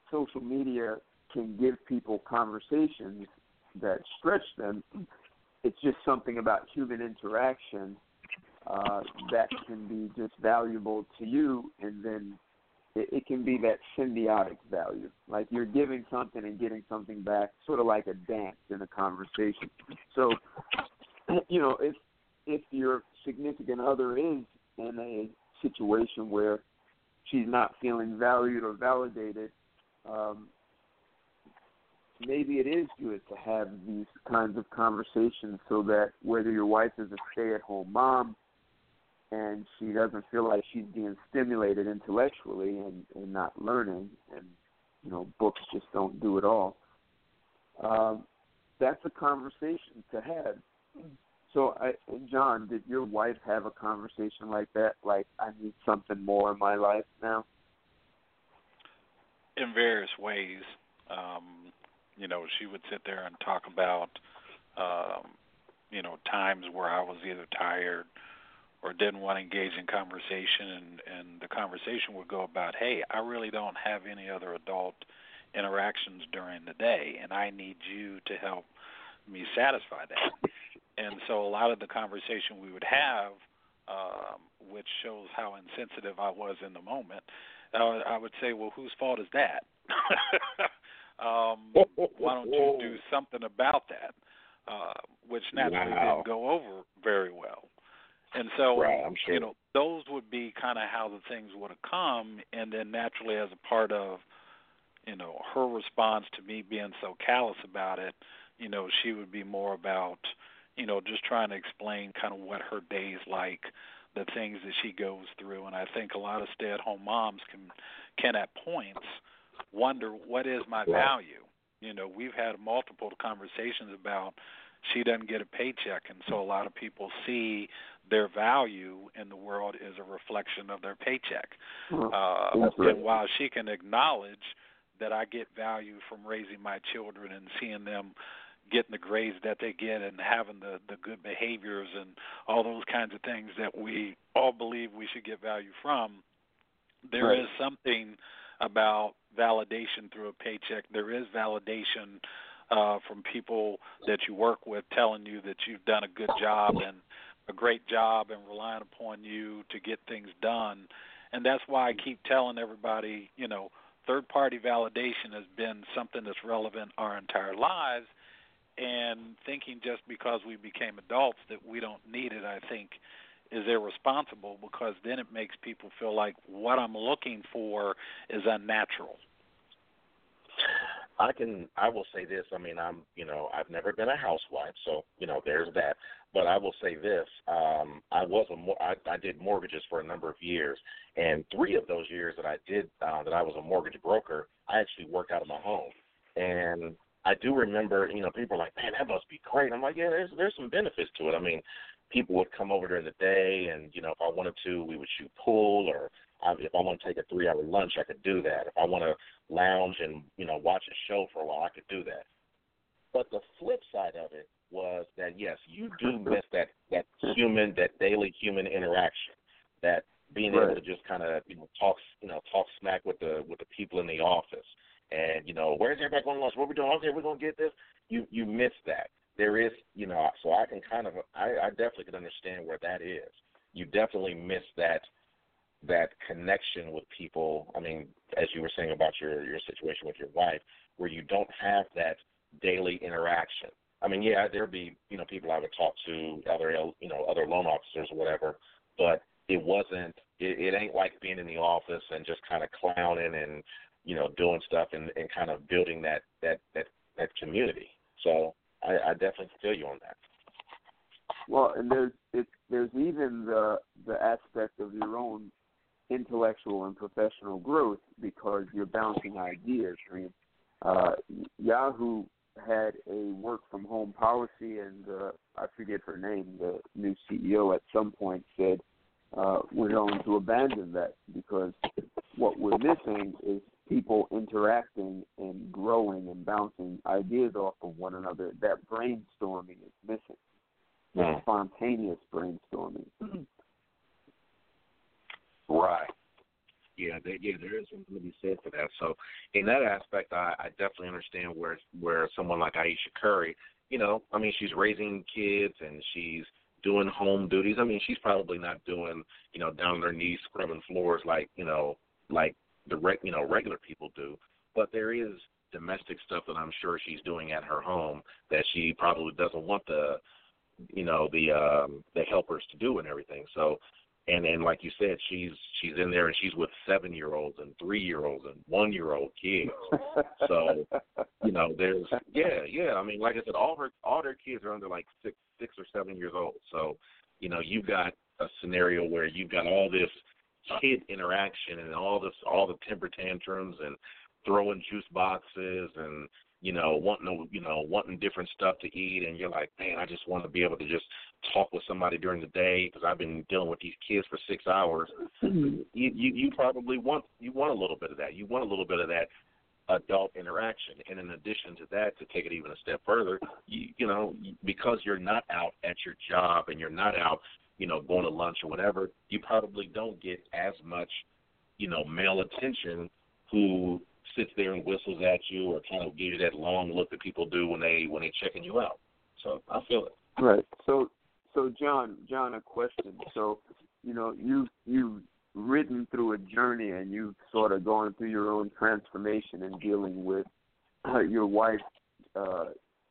Speaker 3: social media can give people conversations that stretch them. It's just something about human interaction uh, that can be just valuable to you, and then it, it can be that symbiotic value. Like you're giving something and getting something back, sort of like a dance in a conversation. So, you know, if if your significant other is in a situation where she's not feeling valued or validated, um, maybe it is good to have these kinds of conversations so that whether your wife is a stay-at-home mom and she doesn't feel like she's being stimulated intellectually and, and not learning, and, you know, books just don't do it all, um, that's a conversation to have. So, I, John, did your wife have a conversation like that, like, I need something more in my life now?
Speaker 5: In various ways. Um, you know, she would sit there and talk about, um, you know, times where I was either tired or didn't want to engage in conversation, and, and the conversation would go about, hey, I really don't have any other adult interactions during the day, and I need you to help me satisfy that. And so a lot of the conversation we would have, um, which shows how insensitive I was in the moment, uh, I would say, well, whose fault is that? um, why don't you do something about that? Uh, which naturally wow. didn't go over very well. And so,
Speaker 2: right, I'm sure.
Speaker 5: you know, those would be kind of how the things would have come, and then naturally as a part of, you know, her response to me being so callous about it, you know, she would be more about, you know, just trying to explain kind of what her day's like, the things that she goes through. And I think a lot of stay-at-home moms can, can at points wonder, what is my value? You know, we've had multiple conversations about she doesn't get a paycheck, and so a lot of people see their value in the world as a reflection of their paycheck. Uh,
Speaker 3: right.
Speaker 5: And while she can acknowledge that I get value from raising my children and seeing them getting the grades that they get and having the, the good behaviors and all those kinds of things that we all believe we should get value from, there
Speaker 3: right.
Speaker 5: is something about validation through a paycheck. There is validation uh, from people that you work with telling you that you've done a good job and a great job and relying upon you to get things done. And that's why I keep telling everybody, you know, third-party validation has been something that's relevant our entire lives, and thinking just because we became adults that we don't need it, I think, is irresponsible, because then it makes people feel like what I'm looking for is unnatural.
Speaker 2: I can, I will say this. I mean, I'm, you know, I've never been a housewife, so, you know, there's that. But I will say this. Um, I was a, I, I did mortgages for a number of years, and three of those years that I did, uh, that I was a mortgage broker, I actually worked out of my home. And I do remember, you know, people are like, man, that must be great. I'm like, yeah, there's there's some benefits to it. I mean, people would come over during the day, and, you know, if I wanted to, we would shoot pool, or I, if I want to take a three-hour lunch, I could do that. If I want to lounge and, you know, watch a show for a while, I could do that. But the flip side of it was that, yes, you do miss that, that human, that daily human interaction, that being
Speaker 3: right.
Speaker 2: able to just kind of, you know, talk, you know, talk smack with the with the people in the office. And, you know, where's everybody going to lunch? What we doing? Okay, we're going to get this. You you miss that. There is, you know, so I can kind of, I, I definitely can understand where that is. You definitely miss that that connection with people. I mean, as you were saying about your, your situation with your wife, where you don't have that daily interaction. I mean, yeah, there'd be, you know, people I would talk to, other, you know, other loan officers or whatever, but it wasn't, it, it ain't like being in the office and just kind of clowning and, you know, doing stuff and, and kind of building that, that, that, that community. So I, I definitely feel you on that.
Speaker 3: Well, and there's it, there's even the the aspect of your own intellectual and professional growth, because you're bouncing ideas. I mean, uh, Yahoo had a work from home policy, and uh, I forget her name, the new C E O at some point said, uh, we're going to abandon that, because what we're missing is people interacting and growing and bouncing ideas off of one another. That brainstorming is missing.
Speaker 2: Mm.
Speaker 3: Spontaneous brainstorming.
Speaker 2: Right. Yeah, they, yeah, there is something to be said for that. So, in that aspect, I, I definitely understand where where someone like Ayesha Curry, you know, I mean, she's raising kids and she's doing home duties. I mean, she's probably not doing, you know, down on her knees scrubbing floors like, you know, like the reg, you know, regular people do. But there is domestic stuff that I'm sure she's doing at her home that she probably doesn't want the, you know, the um, the helpers to do and everything. So. And and like you said, she's she's in there and she's with seven year olds and three year olds and one year old kids. So, you know, there's yeah, yeah. I mean, like I said, all her all their kids are under like six six or seven years old. So, you know, you've got a scenario where you've got all this kid interaction and all this all the temper tantrums and throwing juice boxes and you know, wanting you know, wanting different stuff to eat, and you're like, man, I just want to be able to just talk with somebody during the day because I've been dealing with these kids for six hours. you, you you probably want you want a little bit of that. You want a little bit of that adult interaction, and in addition to that, to take it even a step further, you you know, because you're not out at your job and you're not out, you know, going to lunch or whatever, you probably don't get as much, you know, male attention who sits there and whistles at you or kind of gives you that long look that people do when they when they checking you out. So I feel it.
Speaker 3: Right. So so John, John, a question. So, you know, you you've ridden through a journey and you've sort of gone through your own transformation and dealing with uh, your wife uh,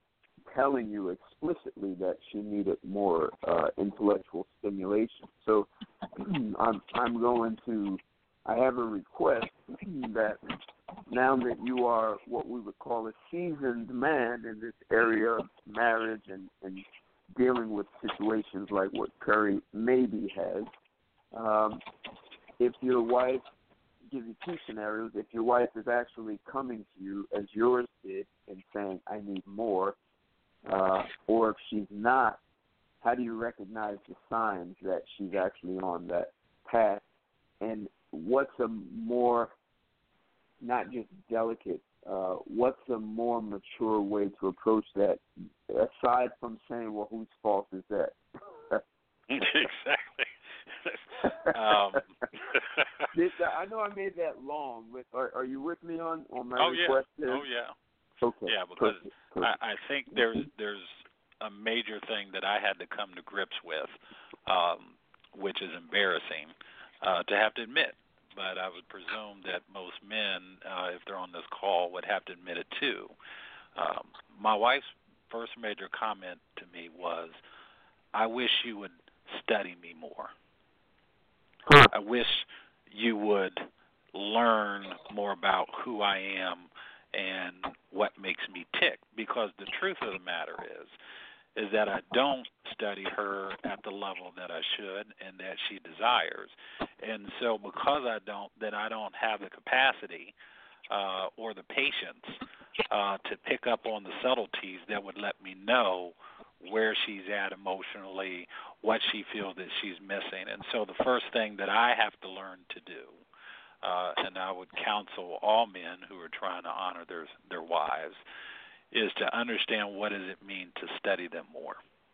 Speaker 3: telling you explicitly that she needed more uh, intellectual stimulation. So I'm I'm going to I have a request that now that you are what we would call a seasoned man in this area of marriage and, and dealing with situations like what Curry maybe has, um, if your wife, give you two scenarios, if your wife is actually coming to you as yours did and saying, I need more, uh, or if she's not, how do you recognize the signs that she's actually on that path? And what's a more, not just delicate, uh, what's a more mature way to approach that, aside from saying, well, whose fault is that?
Speaker 5: Exactly. um.
Speaker 3: I know I made that long, but are, are you with me on, on my
Speaker 5: oh,
Speaker 3: request
Speaker 5: yeah.
Speaker 3: there?
Speaker 5: Oh, yeah.
Speaker 3: Okay.
Speaker 5: Yeah, because
Speaker 3: Perfect. Perfect.
Speaker 5: I, I think there's there's a major thing that I had to come to grips with, um, which is embarrassing uh, to have to admit. But I would presume that most men, uh, if they're on this call, would have to admit it too. Um, my wife's first major comment to me was, I wish you would study me more.
Speaker 3: Huh.
Speaker 5: I wish you would learn more about who I am and what makes me tick. Because the truth of the matter is, is that I don't study her at the level that I should and that she desires. And so because I don't, then I don't have the capacity uh, or the patience uh, to pick up on the subtleties that would let me know where she's at emotionally, what she feels that she's missing. And so the first thing that I have to learn to do, uh, and I would counsel all men who are trying to honor their their wives, is to understand what does it mean to study them more.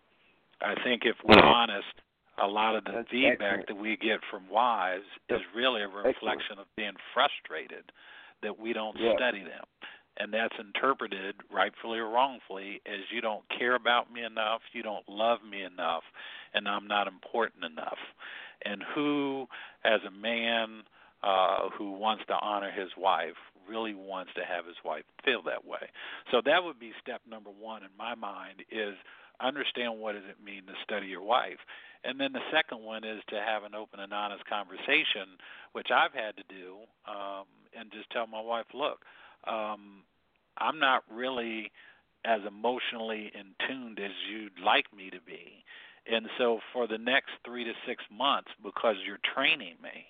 Speaker 5: I think if we're honest, a lot of the
Speaker 3: That's
Speaker 5: feedback
Speaker 3: excellent.
Speaker 5: that we get from wives
Speaker 3: That's
Speaker 5: is really a reflection
Speaker 3: excellent.
Speaker 5: of being frustrated that we don't
Speaker 3: Yeah.
Speaker 5: study them. And that's interpreted, rightfully or wrongfully, as you don't care about me enough, you don't love me enough, and I'm not important enough. And who, as a man uh, who wants to honor his wife, really wants to have his wife feel that way? So that would be step number one in my mind, is understand what does it mean to study your wife. And then the second one is to have an open and honest conversation, which I've had to do, um, and just tell my wife, look, um, I'm not really as emotionally in tuned as you'd like me to be. And so for the next three to six months, because you're training me,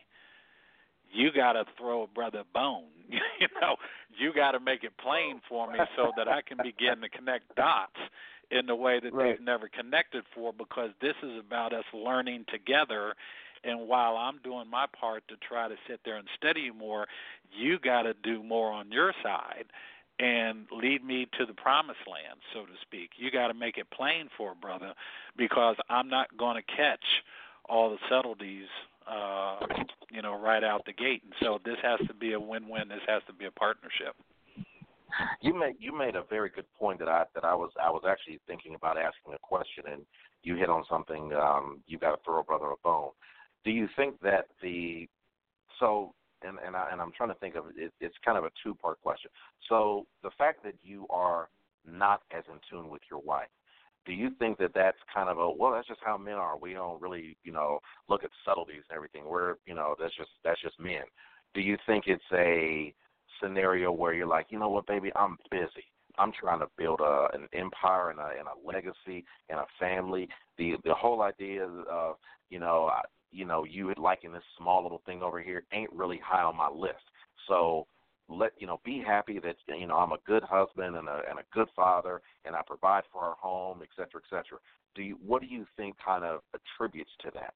Speaker 5: you got to throw a brother a bone. you know, you got to make it plain for me so that I can begin to connect dots in the way that
Speaker 3: Right.
Speaker 5: they've never connected for, because this is about us learning together. And while I'm doing my part to try to sit there and study you more, you got to do more on your side and lead me to the promised land, so to speak. You got to make it plain for a brother, because I'm not going to catch all the subtleties uh, you know, right out the gate. And so this has to be a win-win. This has to be a partnership.
Speaker 2: You made you made a very good point that I that I was I was actually thinking about asking a question, and you hit on something. Um, you got to throw a brother a bone. Do you think that the so and and, I, and I'm trying to think of it, it's kind of a two part question. So the fact that you are not as in tune with your wife, do you think that that's kind of a well? That's just how men are. We don't really you know look at subtleties and everything. We're you know that's just that's just men. Do you think it's a scenario where you're like, you know what, baby, I'm busy. I'm trying to build a, an empire and a, and a legacy and a family. The the whole idea of, you know, I, you know, you liking this small little thing over here ain't really high on my list. So let you know, be happy that you know I'm a good husband and a and a good father, and I provide for our home, et cetera, et cetera. Do you what do you think kind of attributes to that?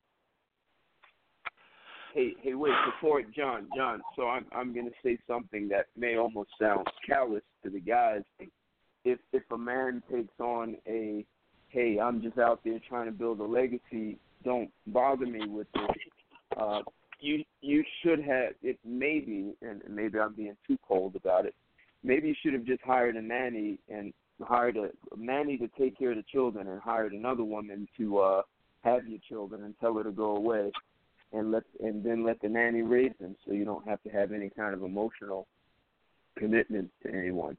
Speaker 3: Hey, hey, wait, before John, John. So I'm I'm gonna say something that may almost sound callous to the guys. If if a man takes on a, hey, I'm just out there trying to build a legacy, don't bother me with this. Uh, you you should have it maybe, and maybe I'm being too cold about it. Maybe you should have just hired a nanny and hired a, a nanny to take care of the children, and hired another woman to uh, have your children and tell her to go away. And let and then let the nanny raise them, so you don't have to have any kind of emotional commitment to anyone.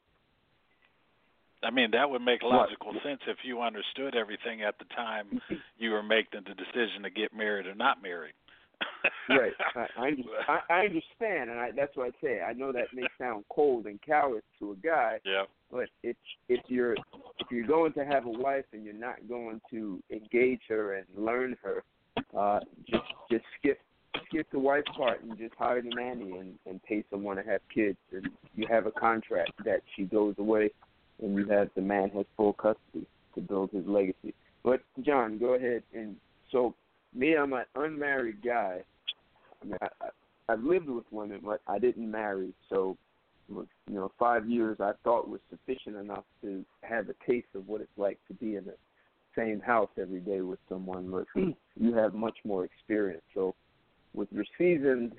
Speaker 5: I mean, that would make logical what? sense if you understood everything at the time you were making the decision to get married or not married.
Speaker 3: Right. I, I, I understand, and I, that's what I say. I know that may sound cold and callous to a guy.
Speaker 5: Yeah.
Speaker 3: But if if you're if you're going to have a wife and you're not going to engage her and learn her, uh, just just skip skip the wife part and just hire the nanny and, and pay someone to have kids, and you have a contract that she goes away, and you have the man has full custody to build his legacy. But John, go ahead. And so me, I'm an unmarried guy. I mean, I, I, I've lived with women, but I didn't marry. So, you know, five years I thought was sufficient enough to have a taste of what it's like to be in the same house every day with someone. But you have much more experience. So, with your seasoned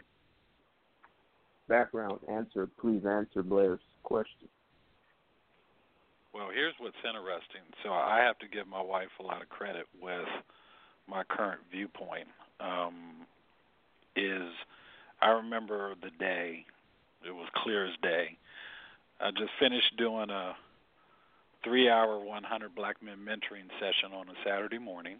Speaker 3: background, answer, please answer Blair's question.
Speaker 5: Well, here's what's interesting. So I have to give my wife a lot of credit with my current viewpoint. Um, is I remember the day, it was clear as day. I just finished doing a three-hour one hundred Black Men mentoring session on a Saturday morning.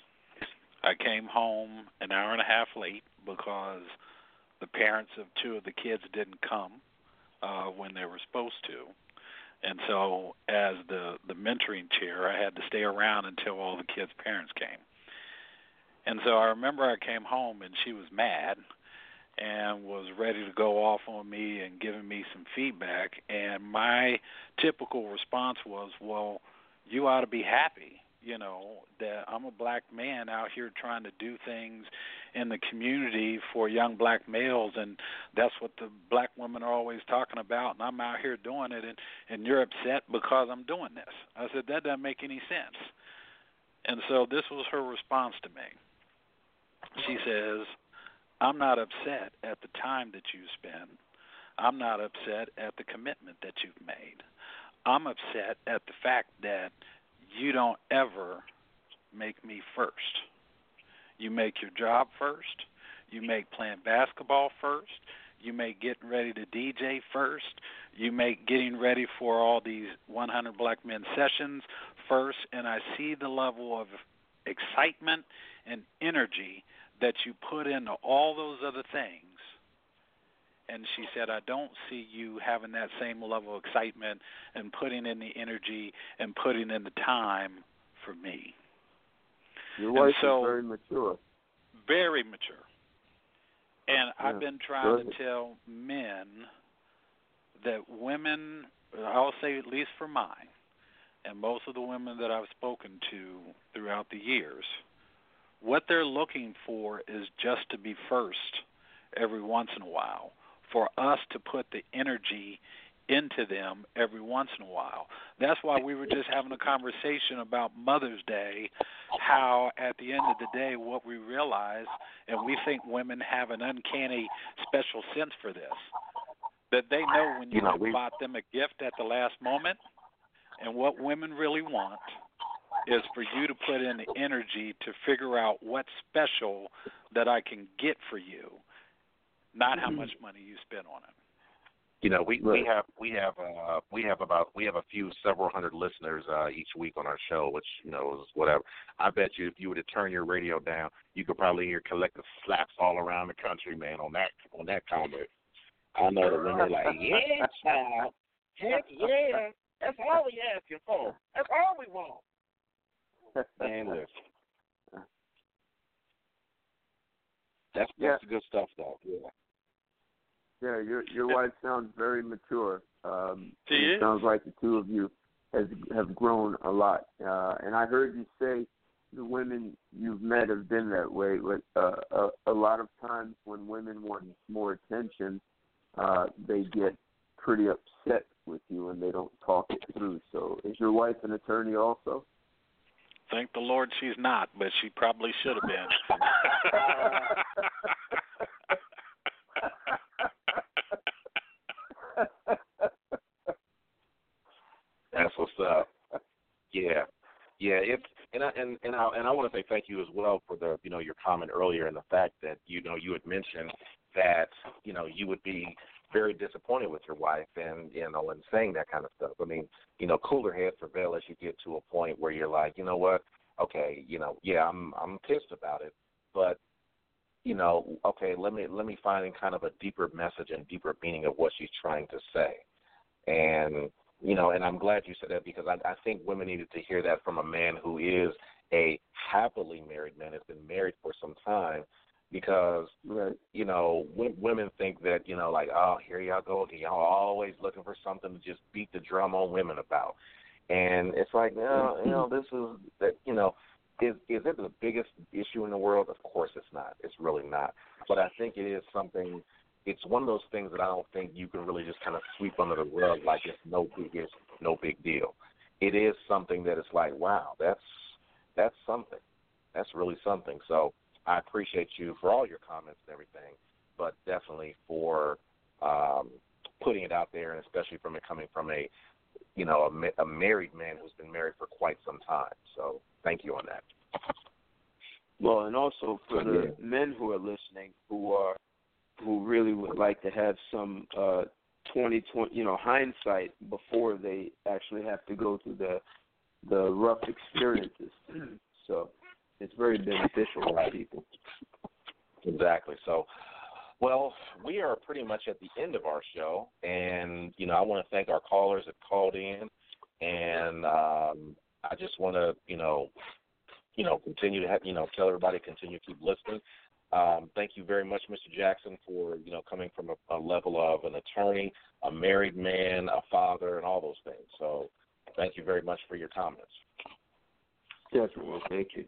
Speaker 5: I came home an hour and a half late because the parents of two of the kids didn't come uh, when they were supposed to. And so as the, the mentoring chair, I had to stay around until all the kids' parents came. And so I remember I came home and she was mad and was ready to go off on me and giving me some feedback. And my typical response was, well, you ought to be happy, you know, that I'm a black man out here trying to do things in the community for young black males, and that's what the black women are always talking about, and I'm out here doing it, and, and you're upset because I'm doing this. I said, that doesn't make any sense. And so this was her response to me. She says, I'm not upset at the time that you spend. I'm not upset at the commitment that you've made. I'm upset at the fact that you don't ever make me first. You make your job first. You make playing basketball first. You make getting ready to D J first. You make getting ready for all these one hundred Black Men sessions first. And I see the level of excitement and energy that you put into all those other things. And she said, I don't see you having that same level of excitement and putting in the energy and putting in the time for me.
Speaker 3: Your wife
Speaker 5: so,
Speaker 3: is very mature.
Speaker 5: Very mature. And
Speaker 3: yeah.
Speaker 5: I've been trying to tell men that women, I'll say at least for mine, and most of the women that I've spoken to throughout the years, what they're looking for is just to be first every once in a while, for us to put the energy into them every once in a while. That's why we were just having a conversation about Mother's Day, how at the end of the day what we realize, and we think women have an uncanny special sense for this, that they know when you,
Speaker 2: you know,
Speaker 5: have
Speaker 2: we,
Speaker 5: bought them a gift at the last moment, and what women really want is for you to put in the energy to figure out what's special that I can get for you, not how much money you spend on it.
Speaker 2: You know, we, we have we have uh, we have about we have a few several hundred listeners uh, each week on our show, which you know is whatever. I bet you if you were to turn your radio down, you could probably hear collective slaps all around the country, man, on that on that comment. I know the women are like, yeah, child, heck yeah, that's all we asking for, that's all we want. Man, listen, that's that's
Speaker 3: yeah.
Speaker 2: good stuff, though. Yeah.
Speaker 3: Yeah, your your wife sounds very mature. Um,
Speaker 5: She
Speaker 3: it
Speaker 5: is.
Speaker 3: sounds like the two of you has have grown a lot. Uh, and I heard you say the women you've met have been that way. But uh, a, a lot of times when women want more attention, uh, they get pretty upset with you and they don't talk it through. So, is your wife an attorney also?
Speaker 5: Thank the Lord she's not, but she probably should have been.
Speaker 2: That's what's up. Yeah, yeah. It's and I and and I and I want to say thank you as well for the you know your comment earlier and the fact that you know you had mentioned that you know you would be very disappointed with your wife and you know and saying that kind of stuff. I mean, you know, cooler heads prevail as you get to a point where you're like, you know what, okay, you know, yeah, I'm I'm pissed about it, but you know, okay, let me let me find kind of a deeper message and deeper meaning of what she's trying to say, and. You know, and I'm glad you said that because I, I think women needed to hear that from a man who is a happily married man, has been married for some time, because,
Speaker 3: Right.
Speaker 2: you know, w- women think that, you know, like, oh, here y'all go again. Y'all always looking for something to just beat the drum on women about. And it's like, no, you know, this is, that, you know, is is it the biggest issue in the world? Of course it's not. It's really not. But I think it is something. It's one of those things that I don't think you can really just kind of sweep under the rug like it's no big it's no big deal. It is something that it's like, wow, that's that's something. That's really something. So I appreciate you for all your comments and everything, but definitely for um, putting it out there, and especially from it coming from a you know a, a married man who's been married for quite some time. So thank you on that.
Speaker 3: Well, and also for the
Speaker 2: Yeah.
Speaker 3: men who are listening, who are who really would like to have some uh, twenty twenty, you know, hindsight before they actually have to go through the the rough experiences. So it's very beneficial for people.
Speaker 2: Exactly. So, well, we are pretty much at the end of our show, and you know, I want to thank our callers that called in, and um, I just want to, you know, you know, continue to have, you know, tell everybody continue to keep listening. Um, thank you very much, Mister Jackson, for, you know, coming from a, a level of an attorney, a married man, a father, and all those things. So thank you very much for your comments.
Speaker 3: Definitely. Thank you.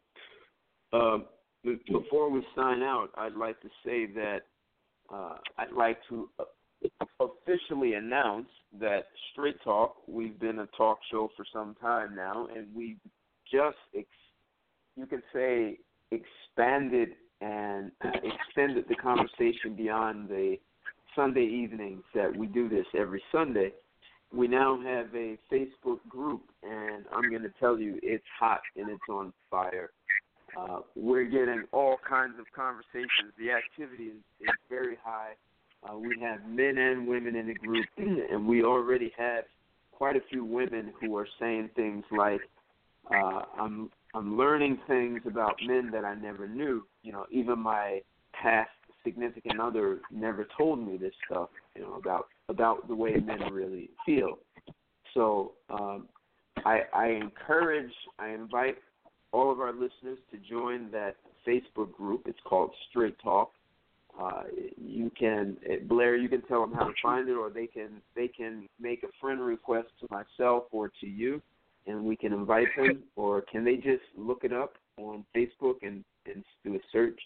Speaker 3: Um, before we sign out, I'd like to say that uh, I'd like to officially announce that Straight Talk, we've been a talk show for some time now, and we've just, ex- you could say, expanded and extended the conversation beyond the Sunday evenings that we do this every Sunday. We now have a Facebook group, and I'm going to tell you, it's hot and it's on fire. Uh, we're getting all kinds of conversations. The activity is, is very high. Uh, we have men and women in the group, and we already have quite a few women who are saying things like, uh, I'm I'm learning things about men that I never knew. You know, even my past significant other never told me this stuff, you know, about about the way men really feel. So um, I, I encourage, I invite all of our listeners to join that Facebook group. It's called Straight Talk. Uh, you can, Blair, you can tell them how to find it, or they can they can make a friend request to myself or to you, and we can invite them, or can they just look it up on Facebook and, and do a search?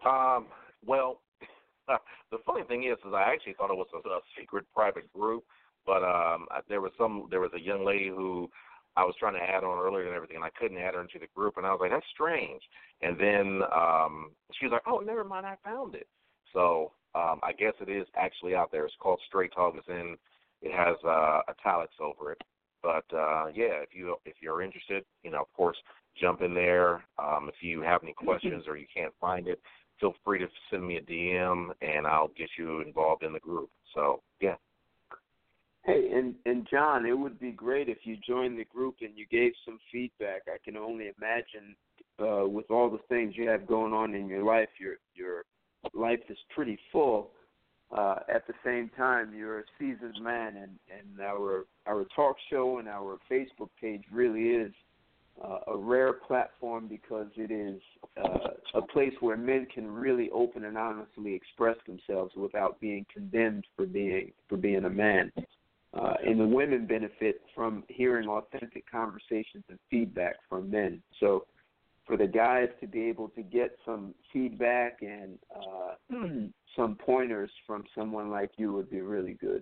Speaker 2: Um, well, the funny thing is, is I actually thought it was a, a secret private group, But um, there was some, there was a young lady who I was trying to add on earlier and everything, and I couldn't add her into the group, and I was like, that's strange. And then um, she was like, oh, never mind, I found it. So um, I guess it is actually out there. It's called Straight Talk. It's in, it has uh, italics over it. But uh, yeah, if you if you're interested, you know, of course, jump in there. Um, if you have any questions or you can't find it, feel free to send me a D M, and I'll get you involved in the group. So yeah.
Speaker 3: Hey, and, and John, it would be great if you joined the group and you gave some feedback. I can only imagine uh, with all the things you have going on in your life, your your life is pretty full. Uh, at the same time, you're a seasoned man, and, and our our talk show and our Facebook page really is uh, a rare platform because it is uh, a place where men can really open and honestly express themselves without being condemned for being for being a man. Uh, and the women benefit from hearing authentic conversations and feedback from men. So for the guys to be able to get some feedback and uh, some pointers from someone like you would be really good.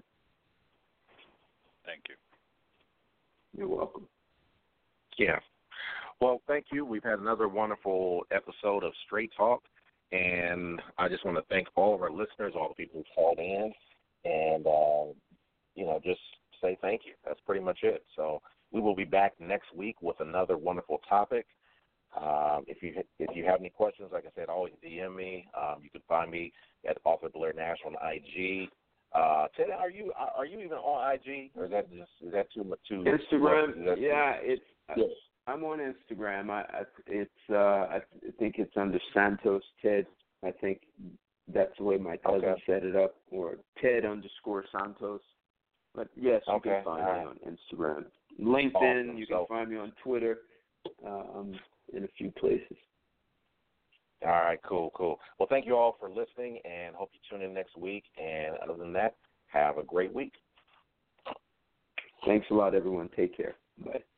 Speaker 5: Thank you.
Speaker 3: You're welcome.
Speaker 2: Yeah. Well, thank you. We've had another wonderful episode of Straight Talk, and I just want to thank all of our listeners, all the people who called in, and uh, you know, just say thank you. That's pretty much it. So we will be back next week with another wonderful topic. Um, if you if you have any questions, like I said, always D M me. Um, you can find me at Author Blair Nash on I G. Uh, Ted, are you are you even on I G, or is that just is that too much? Too
Speaker 3: Instagram?
Speaker 2: Too much?
Speaker 3: Yeah, it's.
Speaker 2: Yes.
Speaker 3: I'm on Instagram. I, I it's uh, I think it's under Santos Ted. I think that's the way my cousin
Speaker 2: Okay.
Speaker 3: set it up, or Ted underscore Santos. But yes, you
Speaker 2: Okay.
Speaker 3: can find
Speaker 2: All
Speaker 3: me
Speaker 2: right.
Speaker 3: on Instagram, LinkedIn.
Speaker 2: Awesome.
Speaker 3: You can
Speaker 2: So,
Speaker 3: find me on Twitter. Um, in a few places.
Speaker 2: all right, cool, cool. Well, thank you all for listening, and hope you tune in next week. And other than that, have a great week.
Speaker 3: Thanks a lot, everyone. Take care. Bye.